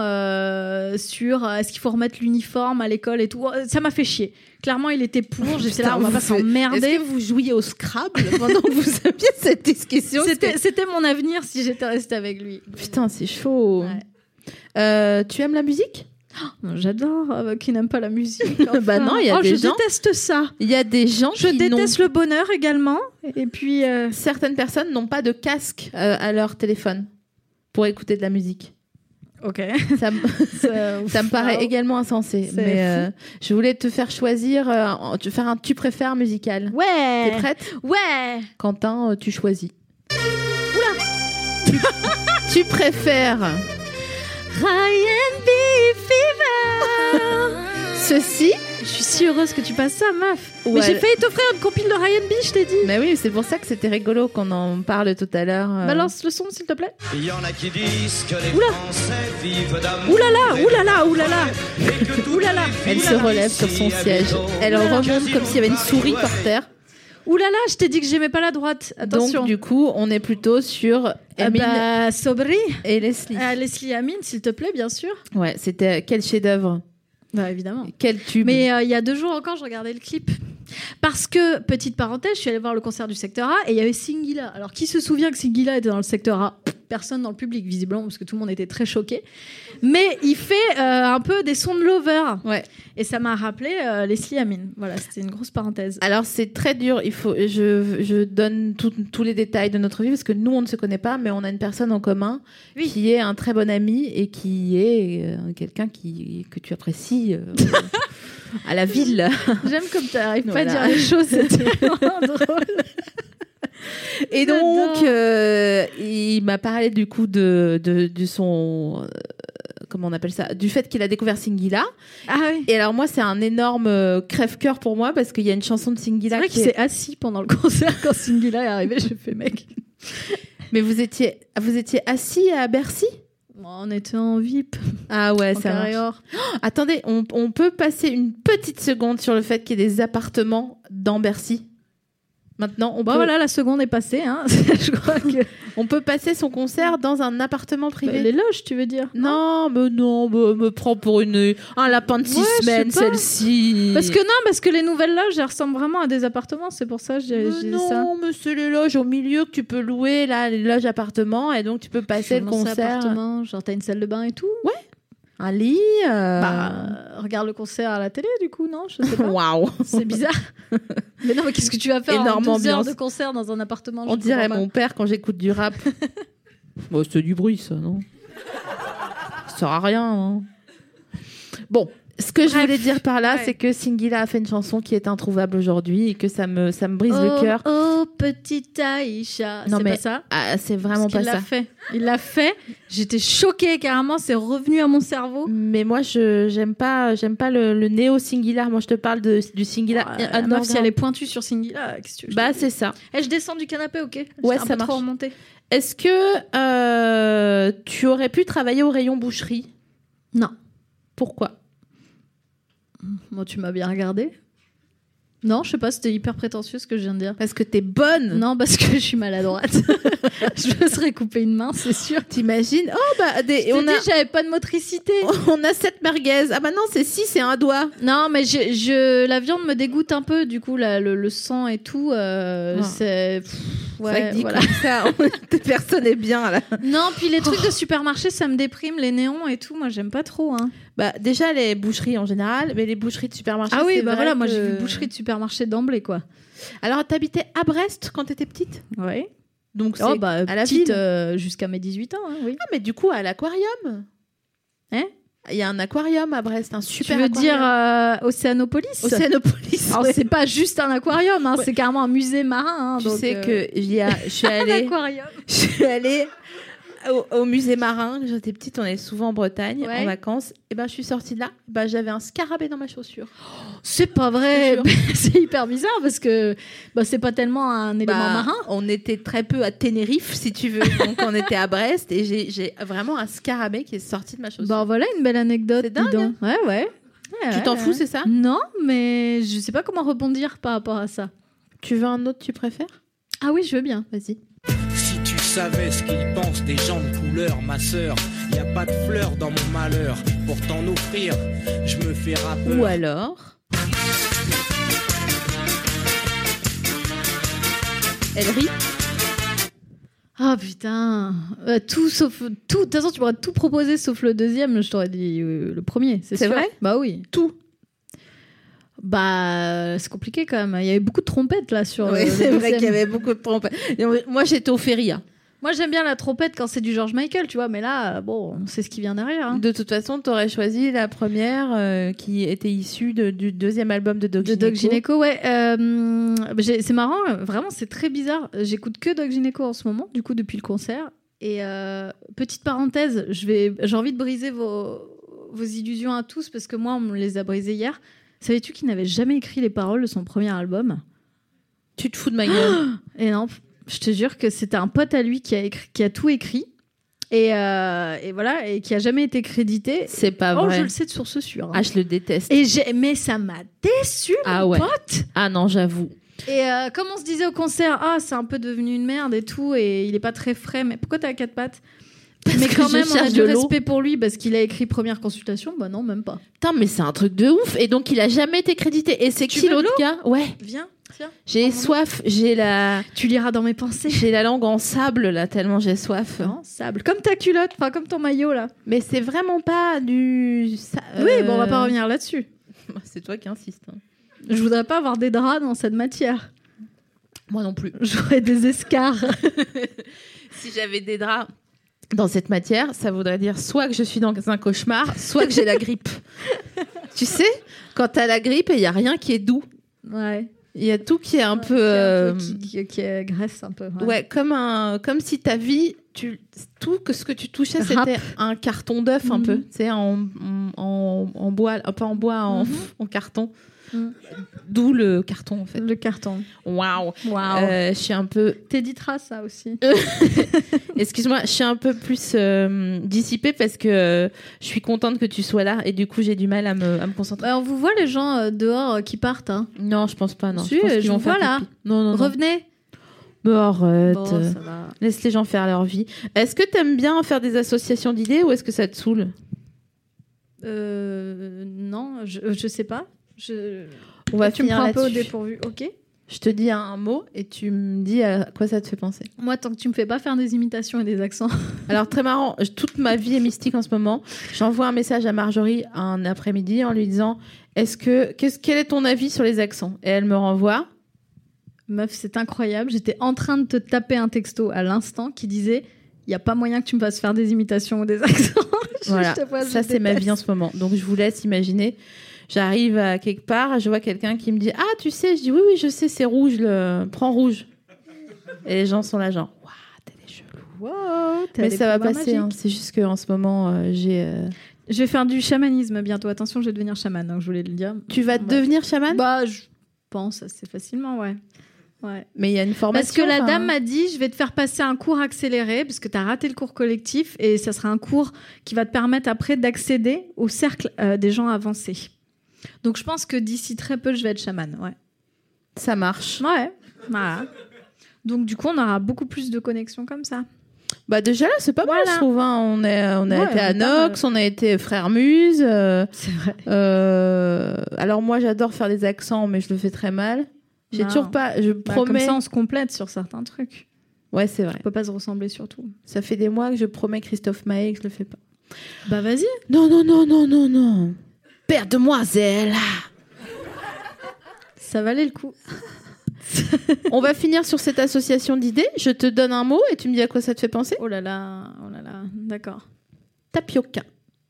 sur est-ce qu'il faut remettre l'uniforme à l'école et tout. Ça m'a fait chier. Clairement, il était pour. J'étais là, on va pas s'emmerder. Est-ce que vous jouiez au Scrabble pendant que vous aviez cette discussion? C'était mon avenir si j'étais restée avec lui. Putain, c'est chaud. Ouais. Tu aimes la musique? J'adore. Qui n'aime pas la musique? Bah non, il y a des gens. Je déteste ça. Il y a des gens Je qui déteste le bonheur également. Et puis. Certaines personnes n'ont pas de casque à leur téléphone pour écouter de la musique. Ok. Ça me paraît également insensé. Mais je voulais te faire choisir, faire un tu préfères musical. Ouais. T'es prête? Ouais. Quentin, tu choisis. Oula. Tu préfères Ryan B. Fever. ceci? Je suis si heureuse que tu passes ça, meuf. Ouais. Mais j'ai failli t'offrir une compile de Ryan B, je t'ai dit. Mais oui, c'est pour ça que c'était rigolo qu'on en parle tout à l'heure. Balance le son, s'il te plaît. Il y en a qui disent que les Oula. Français vivent d'amour. Oulala, oulala, oulala. Oulala. Elle se relève sur son siège. Elle remonte comme s'il y avait une souris par terre. Oulala, je t'ai dit que j'aimais pas la droite. Attention. Donc, du coup, on est plutôt sur Amine Sobri. et Leslie. Leslie Amine, s'il te plaît, bien sûr. Ouais, c'était quel chef-d'œuvre. Bah, évidemment. Quel tube. Mais il y a 2 jours encore, je regardais le clip. Parce que, petite parenthèse, je suis allée voir le concert du secteur A et il y avait Singila. Alors, qui se souvient que Singila était dans le secteur A? Personne dans le public, visiblement, parce que tout le monde était très choqué. Mais il fait un peu des sons de Lover. Ouais. Et ça m'a rappelé Leslie Amine. Voilà, c'était une grosse parenthèse. Alors, c'est très dur. Je donne tous les détails de notre vie parce que nous, on ne se connaît pas, mais on a une personne en commun qui est un très bon ami et qui est quelqu'un que tu apprécies à la ville. J'aime comme tu n'arrives pas Voilà. à dire les choses, c'était vraiment drôle. Et donc, il m'a parlé du coup de son... comment on appelle ça? Du fait qu'il a découvert Singila. Ah oui. Et alors moi, c'est un énorme crève-cœur pour moi parce qu'il y a une chanson de Singila. C'est vrai qu'il s'est assis pendant le concert quand Singila est arrivé. J'ai fait mec. Mais vous étiez assis à Bercy? On était en VIP. Ah ouais, En ça marche. carrière. Attendez, on peut passer une petite seconde sur le fait qu'il y ait des appartements dans Bercy. Maintenant, on peut, Voilà, la seconde est passée. Hein. Je crois que. on peut passer son concert dans un appartement privé. Les loges, tu veux dire? Non, me prends pour un lapin de 6 Ouais, je sais semaines, pas. celle-ci. Parce que les nouvelles loges, elles ressemblent vraiment à des appartements. C'est pour ça que j'ai dit ça. Non, mais c'est les loges au milieu que tu peux louer, là, les loges appartements, et donc tu peux passer le Comment ça, concert. appartement? Genre, t'as une salle de bain et tout? Ouais. Un lit. Regarde le concert à la télé, du coup, non? Je sais pas. Waouh. C'est bizarre. Mais non, mais qu'est-ce que tu vas faire Énorme en 12 heures ambiance. de concert dans un appartement? On dirait mon père quand j'écoute du rap. Bon, c'est du bruit, ça, non? Ça sert à rien, hein. Bon, ce que je voulais dire par là, c'est que Singila a fait une chanson qui est introuvable aujourd'hui et que ça me brise le cœur. Oh, petite Aïcha. Non, C'est mais pas ça? c'est vraiment pas ça. Il l'a fait. J'étais choquée, carrément. C'est revenu à mon cerveau. Mais moi, j'aime pas le néo Singila. Moi, je te parle du Singila. La meuf, si elle est pointue sur Singila, qu'est-ce que tu veux? Bah, c'est ça. Je descends du canapé, ok? Ouais, J'étais ça un peu marche. trop remontée. Est-ce que tu aurais pu travailler au rayon boucherie? Non. Pourquoi? Moi, tu m'as bien regardé. Non, je sais pas, c'était hyper prétentieux ce que je viens de dire. Parce que t'es bonne. Non, parce que je suis maladroite. Je me serais coupé une main, c'est sûr. T'imagines? Oh, bah, J'avais pas de motricité. On a 7 merguez. Ah bah non, c'est 6, c'est un doigt. Non, mais la viande me dégoûte un peu, du coup, le sang et tout, c'est... Ouais, c'est vrai que dit comme ça, personne n'est bien là. Non, puis les trucs de supermarché, ça me déprime, les néons et tout, moi j'aime pas trop. Hein. Bah, déjà les boucheries en général, mais les boucheries de supermarché. Ah oui, c'est bah vrai voilà, que... moi j'ai vu boucherie de supermarché d'emblée, quoi. Alors, t'habitais à Brest quand t'étais petite? Oui. Donc c'est à la petite, jusqu'à mes 18 ans, hein, oui. Ah, mais du coup, à l'aquarium. Hein? Il y a un aquarium à Brest, un super aquarium. Tu veux aquarium. dire Océanopolis? Océanopolis. Alors, c'est pas juste un aquarium, hein, c'est carrément un musée marin. Hein, tu donc, sais que je suis allée... un aquarium. Je suis allée au musée marin, quand j'étais petite, on est souvent en Bretagne, Ouais. en vacances. Et ben, je suis sortie de là, j'avais un scarabée dans ma chaussure. C'est pas vrai. Je te C'est hyper bizarre parce que c'est pas tellement un élément marin. On était très peu à Tenerife, si tu veux. Donc, on était à Brest et j'ai vraiment un scarabée qui est sorti de ma chaussure. Voilà une belle anecdote. C'est dingue, dis donc. Ouais. Tu t'en fous, c'est ça? Non, mais je sais pas comment rebondir par rapport à ça. Tu veux un autre, tu préfères? Ah oui, je veux bien. Vas-y. Si tu savais ce qu'ils pensent des gens de couleur, ma sœur, y a pas de fleurs dans mon malheur. Pour t'en offrir, je me fais rappeur. Ou alors... Elle rit. Ah putain, tout sauf tout. De toute façon, tu m'aurais tout proposé sauf le deuxième. Je t'aurais dit le premier. C'est sûr. vrai? Bah oui. Tout. C'est compliqué quand même. Il y avait beaucoup de trompettes là sur. Oui, le c'est vrai deuxième. qu'il y avait beaucoup de trompettes. Moi, j'étais au Feria. Moi, j'aime bien la trompette quand c'est du George Michael, tu vois. Mais là, on sait ce qui vient derrière. Hein. De toute façon, t'aurais choisi la première qui était issue du deuxième album de Doc Gynéco. Doc Gynéco, ouais. C'est marrant, vraiment, c'est très bizarre. J'écoute que Doc Gynéco en ce moment, du coup, depuis le concert. Et petite parenthèse, j'ai envie de briser vos illusions à tous parce que moi, on me les a brisées hier. Savais-tu qu'il n'avait jamais écrit les paroles de son premier album? Tu te fous de ma gueule. Et non, je te jure que c'était un pote à lui qui a tout écrit. Et voilà, et qui a jamais été crédité. C'est pas vrai. Je le sais de source sûre. Hein. Ah, je le déteste. Mais ça m'a déçu, mon pote. Ah non, j'avoue. Et comme on se disait au concert, c'est un peu devenu une merde et tout, et il est pas très frais. Mais pourquoi t'as 4 pattes? Mais quand même, on a du respect pour lui parce qu'il a écrit Première Consultation. Bah non, même pas. Putain, mais c'est un truc de ouf. Et donc, il a jamais été crédité. Et c'est qui l'autre gars? Ouais. Viens, tiens. J'ai soif. Tu liras dans mes pensées. J'ai la langue en sable, là, tellement j'ai soif. Non, sable. Comme ta culotte, enfin, comme ton maillot, là. Mais c'est vraiment pas du... Oui, on va pas revenir là-dessus. C'est toi qui insistes. Hein. Je voudrais pas avoir des draps dans cette matière. Moi non plus. J'aurais des escarres. Si j'avais des draps dans cette matière, ça voudrait dire soit que je suis dans un cauchemar, soit que j'ai la grippe. Tu sais, quand t'as la grippe, il y a rien qui est doux. Ouais. Il y a tout qui est un peu... Qui graisse un peu. Ouais, comme si ta vie, ce que tu touchais, c'était un carton d'œuf un peu. Tu sais, en bois, pas en bois, en carton. D'où le carton, en fait. Le carton. Waouh. Je suis un peu... T'éditeras ça aussi. Excuse-moi, je suis un peu plus dissipée parce que je suis contente que tu sois là et du coup, j'ai du mal à me concentrer. On vous voit les gens dehors qui partent. Hein. Non, je pense pas. Non. Si, je pense qu'ils je vont vous vois faire là. pipi. Non. Revenez. Mais arrête. Bon, ça va. Laisse les gens faire leur vie. Est-ce que t'aimes bien faire des associations d'idées ou est-ce que ça te saoule? Non, je sais pas. On va tu me finir prends un peu au là-dessus. dépourvu, ok? Je te dis un mot et tu me dis à quoi ça te fait penser. Moi, tant que tu me fais pas faire des imitations et des accents. Alors, très marrant, toute ma vie est mystique en ce moment. J'envoie un message à Marjorie un après-midi en lui disant quel est ton avis sur les accents? Et elle me renvoie. Meuf, c'est incroyable. J'étais en train de te taper un texto à l'instant qui disait il n'y a pas moyen que tu me fasses faire des imitations ou des accents. Voilà, ça c'est ma vie en ce moment. Donc, je vous laisse imaginer. J'arrive à quelque part, je vois quelqu'un qui me dit « Ah, tu sais ?» Je dis « Oui, je sais, c'est rouge, prends rouge. » Et les gens sont là genre « Waouh, t'as des chelous. Wow, » Mais ça va passer, hein. C'est juste qu'en ce moment, j'ai... Je vais faire du chamanisme bientôt. Attention, je vais devenir chamane, donc je voulais le dire. Tu vas devenir chamane? Je pense assez facilement, ouais. Mais il y a une formation. Parce que la dame m'a dit, je vais te faire passer un cours accéléré, parce que tu as raté le cours collectif, et ça sera un cours qui va te permettre après d'accéder au cercle des gens avancés. Donc je pense que d'ici très peu, je vais être chamane, ouais. Ça marche. Ouais, voilà. Donc du coup, on aura beaucoup plus de connexions comme ça. Bah déjà là, c'est pas mal, je trouve. Hein. On a été à Nox, on a été Frères Muse. C'est vrai. Alors moi, j'adore faire des accents, mais je le fais très mal. J'ai toujours pas. Je promets. Comme ça, on se complète sur certains trucs. Ouais, c'est vrai. On peut pas se ressembler sur tout. Ça fait des mois que je promets Christophe Maé que je le fais pas. Bah vas-y. Non. Père demoiselle. Ça valait le coup. On va finir sur cette association d'idées. Je te donne un mot et tu me dis à quoi ça te fait penser. Oh là là. D'accord. Tapioca.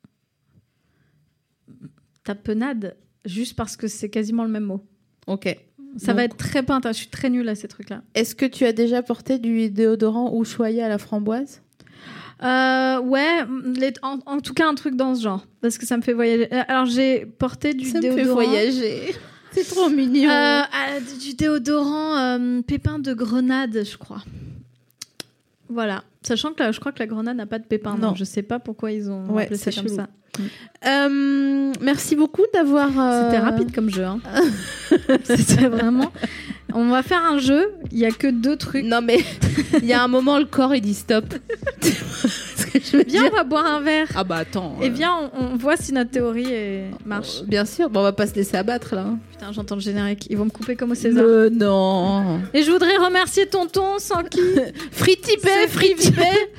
Tapenade, juste parce que c'est quasiment le même mot. Ok. Ça va être très pinta. Je suis très nulle à ces trucs-là. Est-ce que tu as déjà porté du déodorant Ushuaïa à la framboise? Ouais, en tout cas un truc dans ce genre, parce que ça me fait voyager. Alors j'ai porté du Ça me déodorant. fait voyager. C'est trop mignon. Du déodorant pépin de grenade, je crois. Voilà. Sachant que je crois que la grenade n'a pas de pépin. Non. Donc je sais pas pourquoi ils ont appelé ça comme chelou. ça. Merci beaucoup d'avoir... C'était rapide comme jeu. Hein. C'était vraiment... On va faire un jeu, il y a que 2 trucs. Non mais il y a un moment, le corps il dit stop. Viens, on va boire un verre. Ah bah attends. Et viens, on voit si notre théorie marche. Bien sûr, bon, on va pas se laisser abattre là. Putain, j'entends le générique. Ils vont me couper comme au César. Non. Et je voudrais remercier Tonton, sans qui... Fritipé.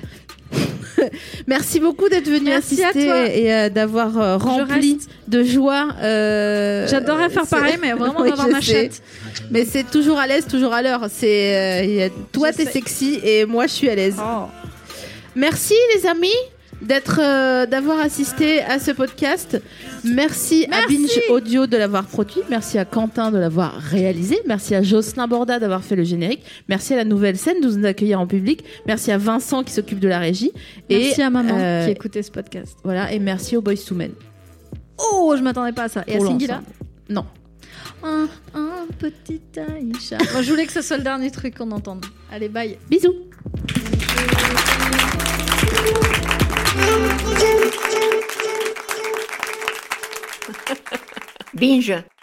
Merci beaucoup d'être venu Merci assister à toi. et d'avoir rempli de joie. J'adorerais faire pareil, mais vraiment Oui, d'avoir je ma sais. chatte. Mais c'est toujours à l'aise, toujours à l'heure. Toi, t'es sexy et moi, je suis à l'aise. Oh. Merci les amis d'avoir assisté à ce podcast. Merci à Binge Audio de l'avoir produit. Merci à Quentin de l'avoir réalisé. Merci à Jocelyn Borda d'avoir fait le générique. Merci à la Nouvelle Scène de nous accueillir en public. Merci à Vincent qui s'occupe de la régie. Merci à maman qui écoutait ce podcast. Voilà, et merci aux Boys II Men. Oh, je m'attendais pas à ça. Et à Singila? Non. Un petit Aïcha. Moi, je voulais que ce soit le dernier truc qu'on entende. Allez, bye. Bisous. Binge.